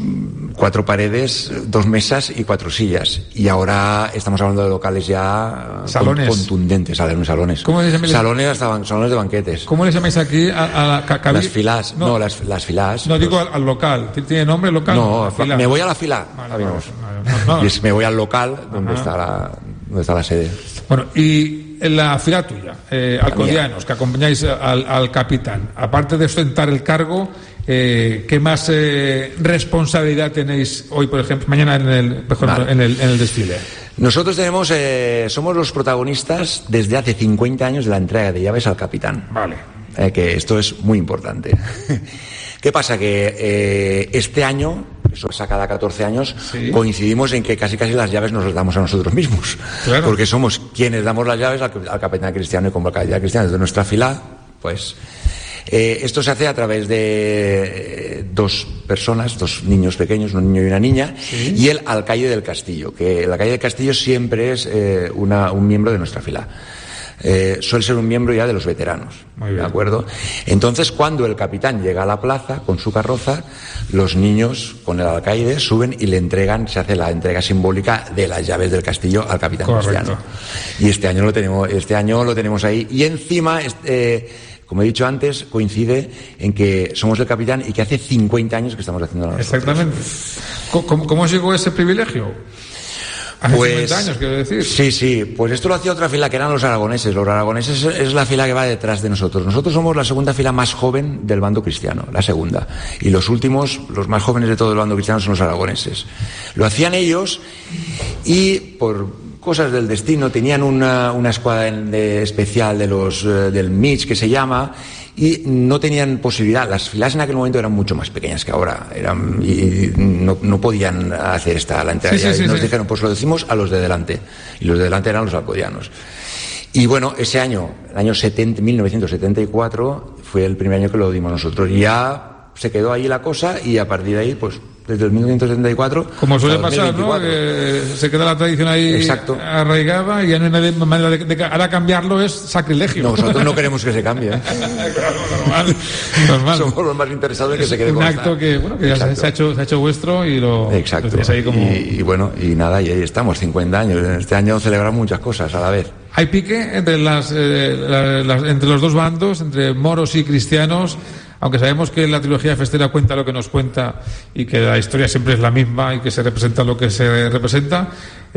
4 paredes, 2 mesas y 4 sillas, y ahora estamos hablando de locales ya salones contundentes, salones. ¿Cómo les llamáis? Salones de banquetes. ¿Cómo les llamáis aquí a las filas? No, las filas. No, digo al local. ¿Tiene nombre local? No, me voy a la fila. Vale. Me voy al local donde está la sede. Bueno, y en la fila tuya, alcoyanos, que acompañáis al capitán, aparte de ostentar el cargo, ¿qué más responsabilidad tenéis hoy, por ejemplo, mañana en el desfile? Nosotros somos los protagonistas desde hace 50 años de la entrega de llaves al capitán. Vale. Que esto es muy importante. ¿Qué pasa? Que este año, eso pasa cada 14 años, sí. Coincidimos en que casi las llaves nos las damos a nosotros mismos. Claro. Porque somos quienes damos las llaves al capitán cristiano y como el capitán cristiano desde nuestra fila, pues... esto se hace a través de 2 personas, 2 niños pequeños, un niño y una niña, ¿sí? Y el alcaide del castillo, que el alcaide del castillo siempre es un miembro de nuestra fila. Suele ser un miembro ya de los veteranos, ¿de acuerdo? Entonces, cuando el capitán llega a la plaza con su carroza, los niños con el alcaide suben y se hace la entrega simbólica de las llaves del castillo al capitán cristiano. Y este año lo tenemos ahí. Y encima, como he dicho antes, coincide en que somos el capitán y que hace 50 años que estamos haciendo la nosotros. Exactamente. ¿Cómo os llegó ese privilegio? Hace 50 años, quiero decir. Sí, pues esto lo hacía otra fila que eran los aragoneses. Los aragoneses es la fila que va detrás de nosotros. Nosotros somos la segunda fila más joven del bando cristiano, la segunda. Y los últimos, los más jóvenes de todo el bando cristiano son los aragoneses. Lo hacían ellos y por cosas del destino tenían una escuadra especial del MITS que se llama, y no tenían posibilidad. Las filas en aquel momento eran mucho más pequeñas que ahora, y no podían hacer la entrega. Nos dijeron, pues lo decimos a los de delante, y los de delante eran los alcoyanos. Y bueno, ese año, el año 1974, fue el primer año que lo dimos nosotros, y ya se quedó ahí la cosa, y a partir de ahí, pues desde el 1974... Como suele pasar, ¿no? Se queda la tradición ahí. Exacto. Arraigada, y ya no hay manera de ahora cambiarlo es sacrilegio. Nosotros no queremos que se cambie. Claro, normal. Somos los más interesados en que se quede un acto que ya se ha hecho vuestro y lo... Exacto. Ahí como... y bueno, y nada, y ahí estamos, 50 años. Este año celebramos muchas cosas a la vez. Hay pique entre entre los dos bandos, entre moros y cristianos. Aunque sabemos que la trilogía festera cuenta lo que nos cuenta y que la historia siempre es la misma y que se representa lo que se representa,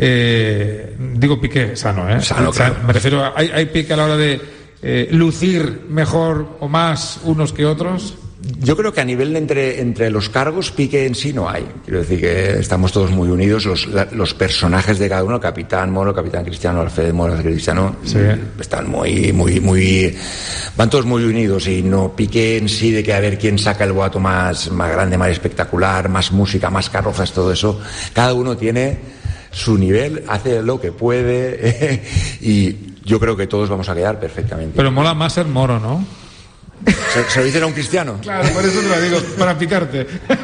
digo pique sano, ¿eh? Sano, claro. Me refiero, ¿hay pique a la hora de lucir mejor o más unos que otros? yo creo que a nivel entre los cargos pique en sí no hay. Quiero decir que estamos todos muy unidos, los personajes de cada uno, Capitán Moro, Capitán Cristiano, Alfredo Moro, Alfredo Cristiano, están van todos muy unidos y no pique en sí de que a ver quién saca el boato más grande, más espectacular, más música, más carrozas, todo eso. Cada uno tiene su nivel, hace lo que puede y yo creo que todos vamos a quedar perfectamente. Pero mola más ser Moro, ¿no? ¿Se lo dicen a un cristiano? Claro, por eso te lo digo, para picarte.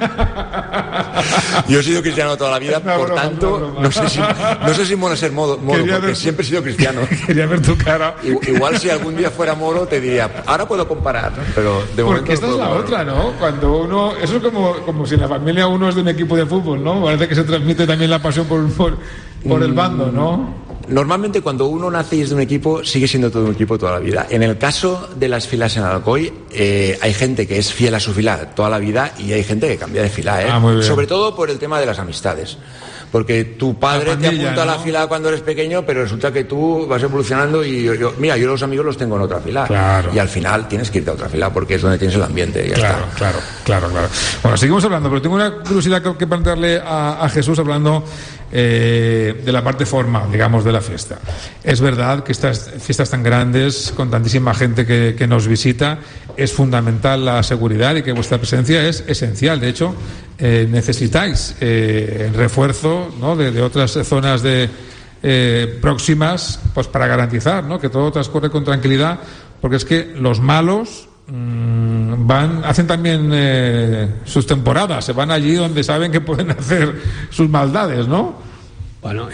Yo he sido cristiano toda la vida, por tanto, no sé si mola ser moro, porque siempre he sido cristiano. Quería ver tu cara. Igual si algún día fuera moro te diría, ahora puedo comparar, ¿no? Pero de momento porque esta es la otra, ¿no? Cuando uno, eso es como si en la familia uno es de un equipo de fútbol, ¿no? Parece que se transmite también la pasión por el bando, ¿no? Normalmente cuando uno nace y es de un equipo, sigue siendo todo un equipo toda la vida. En el caso de las filas en Alcoy, hay gente que es fiel a su fila toda la vida y hay gente que cambia de fila, sobre todo por el tema de las amistades. Porque tu padre te apunta a la fila cuando eres pequeño, pero resulta que tú vas evolucionando y yo los amigos los tengo en otra fila. Claro. Y al final tienes que irte a otra fila porque es donde tienes el ambiente. Y claro. Bueno, seguimos hablando, pero tengo una curiosidad que plantearle a Jesús hablando de la parte formal, digamos, de la fiesta. Es verdad que estas fiestas tan grandes, con tantísima gente que nos visita, es fundamental la seguridad y que vuestra presencia es esencial. De hecho, necesitáis refuerzo, ¿no?, de otras zonas próximas, pues para garantizar, ¿no?, que todo transcurre con tranquilidad, porque es que los malos hacen también sus temporadas, se van allí donde saben que pueden hacer sus maldades, ¿no? Bueno,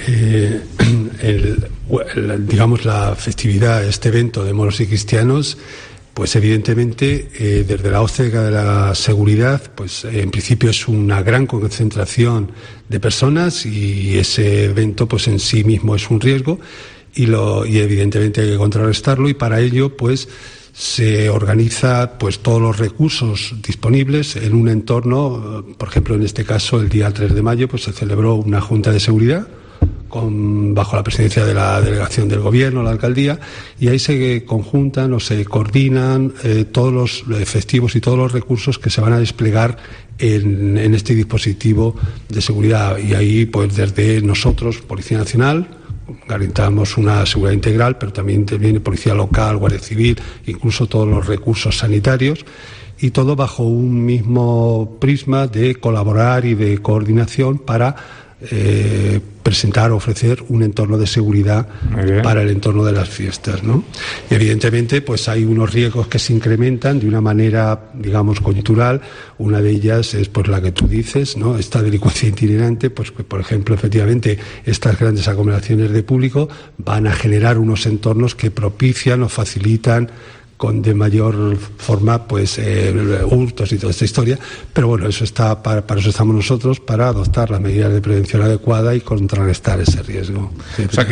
digamos la festividad, este evento de moros y cristianos, pues evidentemente desde la óptica de la seguridad, pues en principio es una gran concentración de personas y ese evento pues en sí mismo es un riesgo y evidentemente hay que contrarrestarlo y para ello pues se organiza pues todos los recursos disponibles en un entorno. Por ejemplo, en este caso el día 3 de mayo pues se celebró una junta de seguridad bajo la presidencia de la delegación del gobierno, la alcaldía, y ahí se conjuntan o se coordinan todos los efectivos y todos los recursos que se van a desplegar en este dispositivo de seguridad. Y ahí pues desde nosotros, Policía Nacional, garantizamos una seguridad integral, pero también viene Policía Local, Guardia Civil, incluso todos los recursos sanitarios, y todo bajo un mismo prisma de colaborar y de coordinación para presentar, ofrecer un entorno de seguridad para el entorno de las fiestas, ¿no? Y evidentemente pues hay unos riesgos que se incrementan de una manera, digamos, coyuntural. Una de ellas es pues la que tú dices, ¿no?, esta delincuencia itinerante, pues por ejemplo, efectivamente, estas grandes aglomeraciones de público van a generar unos entornos que propician o facilitan de mayor forma pues hurtos y toda esta historia, pero bueno, eso está para eso estamos nosotros, para adoptar las medidas de prevención adecuada y contrarrestar ese riesgo. O sea que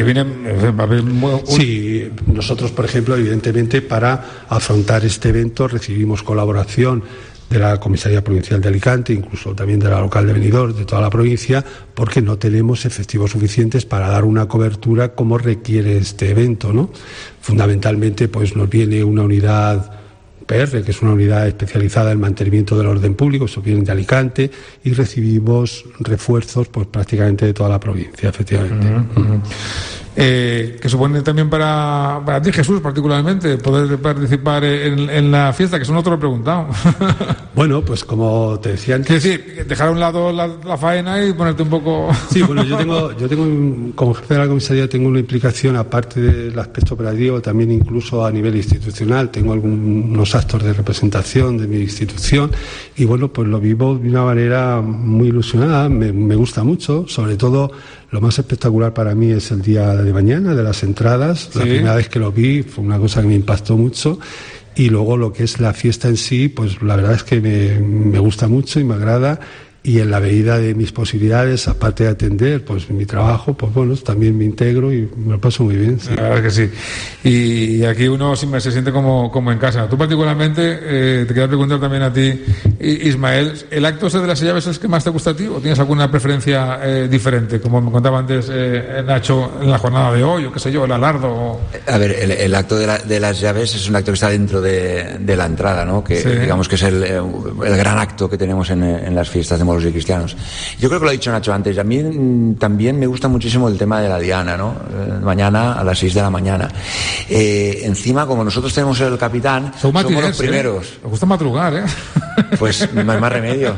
Sí, nosotros por ejemplo, evidentemente, para afrontar este evento recibimos colaboración de la Comisaría Provincial de Alicante, incluso también de la local de Benidorm, de toda la provincia, porque no tenemos efectivos suficientes para dar una cobertura como requiere este evento, ¿no? Fundamentalmente, pues nos viene una unidad PR, que es una unidad especializada en mantenimiento del orden público, eso viene de Alicante, y recibimos refuerzos pues prácticamente de toda la provincia, efectivamente. Que supone también para ti, Jesús, particularmente, poder participar en la fiesta, que eso no te lo he preguntado. Bueno, pues como te decía antes... Es decir, dejar a un lado la faena y ponerte un poco... Sí, bueno, yo tengo como jefe de la comisaría tengo una implicación, aparte del aspecto operativo, también incluso a nivel institucional. Tengo algunos actos de representación de mi institución y bueno, pues lo vivo de una manera muy ilusionada, me gusta mucho, sobre todo... Lo más espectacular para mí es el día de mañana, de las entradas. ¿Sí? La primera vez que lo vi fue una cosa que me impactó mucho. Y luego lo que es la fiesta en sí, pues la verdad es que me gusta mucho y me agrada. y en la medida de mis posibilidades, aparte de atender pues mi trabajo, pues bueno, también me integro y me lo paso muy bien. Sí. La verdad es que sí. Y aquí uno siempre se siente como en casa. Tú particularmente, te quería preguntar también a ti, Ismael, ¿el acto ese de las llaves es el que más te gusta a ti o tienes alguna preferencia diferente? Como me contaba antes Nacho, en la jornada de hoy, o qué sé yo, el alardo. A ver, el acto de las llaves es un acto que está dentro de la entrada, ¿no? Que sí. Digamos que es el gran acto que tenemos en las fiestas de moros y cristianos. Yo creo que lo ha dicho Nacho antes. A mí también me gusta muchísimo el tema de la diana, ¿no? Mañana a las 6 de la mañana. Encima, como nosotros tenemos el capitán, somos los primeros. Me gusta madrugar, ¿eh? Pues no hay más remedio.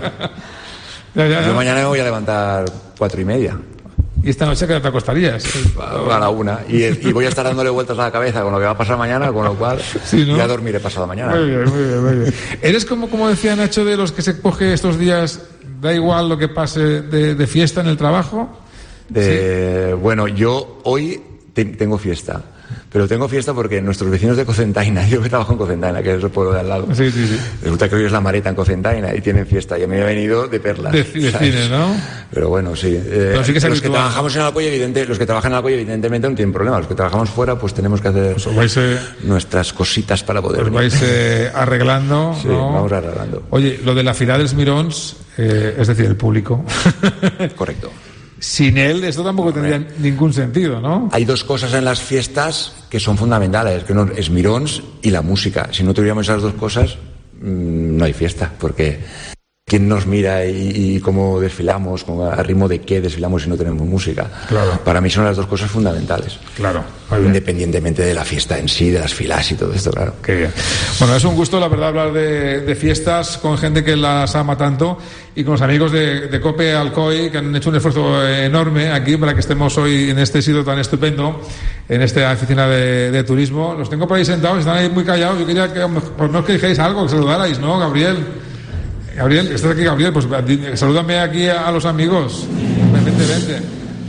Ya. Yo mañana me voy a levantar 4:30. ¿Y esta noche qué te acostarías? A la 1. Y voy a estar dándole vueltas a la cabeza con lo que va a pasar mañana, con lo cual sí, ¿no? Ya dormiré pasado mañana. Muy bien. ¿Eres como decía Nacho, de los que se coge estos días, da igual lo que pase de fiesta en el trabajo? ¿Sí? Bueno, yo hoy tengo fiesta. Pero tengo fiesta porque nuestros vecinos de Cocentaina, yo que trabajo en Cocentaina, que es el pueblo de al lado, sí. Resulta que hoy es la Mareta en Cocentaina y tienen fiesta, y a mí me ha venido de perlas. De cine, ¿no? Pero bueno, sí. Pero sí que los que trabajamos en Alcoy, los que trabajan en Alcoy evidentemente no tienen problema. Los que trabajamos fuera, pues tenemos que hacer nuestras cositas para poder venir. Vais arreglando, sí, ¿no? Vamos arreglando. Oye, lo de la Fila dels Mirons, es decir, el público. Correcto. Sin él esto tampoco tendría ningún sentido, ¿no? Hay dos cosas en las fiestas que son fundamentales, que es Mirons y la música. Si no tuviéramos esas dos cosas, no hay fiesta, porque ¿quién nos mira y cómo desfilamos, a ritmo de qué desfilamos si no tenemos música? Claro. Para mí son las dos cosas fundamentales. Claro. Independientemente de la fiesta en sí, de las filas y todo esto, claro. Qué bien. Bueno, es un gusto, la verdad, hablar de fiestas con gente que las ama tanto y con los amigos de COPE Alcoy, que han hecho un esfuerzo enorme aquí para que estemos hoy en este sitio tan estupendo, en esta oficina de turismo. Los tengo por ahí sentados, están ahí muy callados. Yo quería que, pues no os que dijerais algo, que saludarais, ¿no, Gabriel? Gabriel, estás aquí, Gabriel, pues salúdame aquí a los amigos. Vente.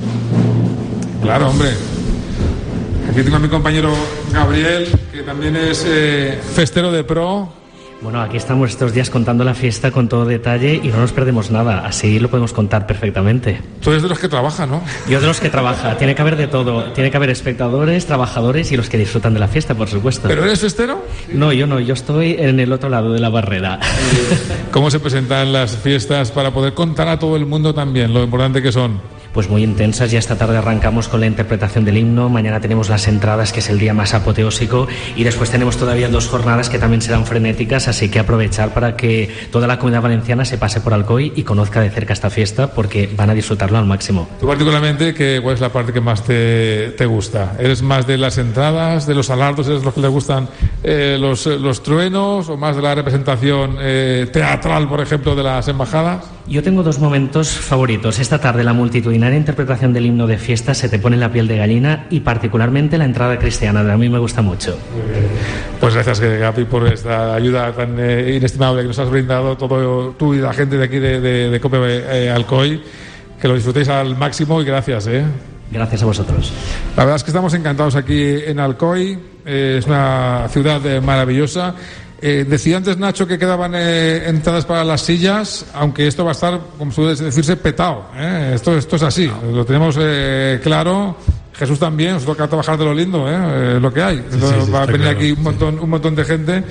Claro, hombre. Aquí tengo a mi compañero Gabriel, que también es festero de pro. Bueno, aquí estamos estos días contando la fiesta con todo detalle y no nos perdemos nada, así lo podemos contar perfectamente. Tú eres de los que trabajan, ¿no? Yo de los que trabaja, tiene que haber de todo, tiene que haber espectadores, trabajadores y los que disfrutan de la fiesta, por supuesto. ¿Pero eres festero? No, yo estoy en el otro lado de la barrera. ¿Cómo se presentan las fiestas para poder contar a todo el mundo también lo importante que son? Pues muy intensas. Ya esta tarde arrancamos con la interpretación del himno, mañana tenemos las entradas, que es el día más apoteósico, y después tenemos todavía 2 jornadas que también serán frenéticas, así que aprovechar para que toda la comunidad valenciana se pase por Alcoy y conozca de cerca esta fiesta, porque van a disfrutarlo al máximo. Tú particularmente, ¿cuál es la parte que más te gusta? ¿Eres más de las entradas, de los alardos, eres los que les gustan los truenos, o más de la representación teatral, por ejemplo, de las embajadas? Yo tengo 2 momentos favoritos. Esta tarde la multitudinaria interpretación del himno de fiesta se te pone la piel de gallina, y particularmente la entrada cristiana, a mí me gusta mucho. Muy bien. Pues gracias, Gapi, por esta ayuda tan inestimable que nos has brindado, todo tú y la gente de aquí de COPE Alcoy, que lo disfrutéis al máximo, y gracias. Gracias a vosotros. La verdad es que estamos encantados aquí en Alcoy, es una ciudad maravillosa. Decía antes Nacho que quedaban entradas para las sillas, aunque esto va a estar, como suele decirse, petado. Esto es así, lo tenemos claro. Jesús también, nos toca trabajar de lo lindo, lo que hay. Sí, va a venir aquí un montón de gente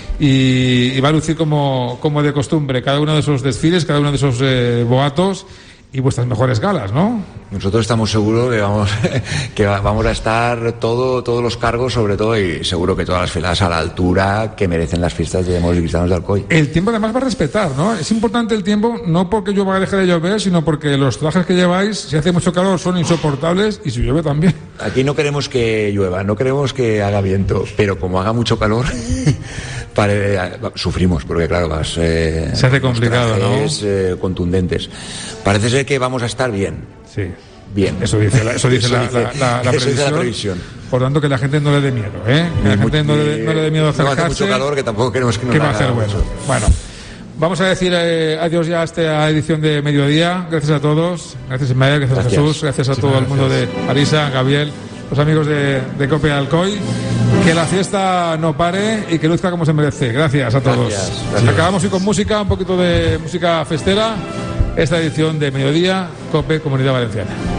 y va a lucir como de costumbre cada uno de esos desfiles, cada uno de esos boatos y vuestras mejores galas, ¿no? Nosotros estamos seguros que vamos a estar todos los cargos, sobre todo, y seguro que todas las filas a la altura que merecen las fiestas de moros y cristianos de Alcoy. El tiempo además va a respetar, ¿no? Es importante el tiempo, no porque llueva deje de llover, sino porque los trajes que lleváis, si hace mucho calor, son insoportables, y si llueve también. Aquí no queremos que llueva, no queremos que haga viento, pero como haga mucho calor sufrimos, porque claro, se hace complicado, trajes, ¿no? Contundentes. Parece ser que vamos a estar bien. Sí. Bien. Eso dice la previsión. Por tanto, que la gente no le dé miedo, Que la gente no le dé miedo acercarse. No hace mucho calor, que tampoco queremos que nos va a hacer bueno. Bueno, vamos a decir adiós ya a esta edición de Mediodía. Gracias a todos. Gracias, Ismael. Gracias a Jesús. Gracias a todo el mundo de Arisa, Gabriel, los amigos de COPE Alcoy. Que la fiesta no pare y que luzca como se merece. Gracias a todos. Gracias. Acabamos hoy con música, un poquito de música festera. esta edición de Mediodía, COPE Comunidad Valenciana.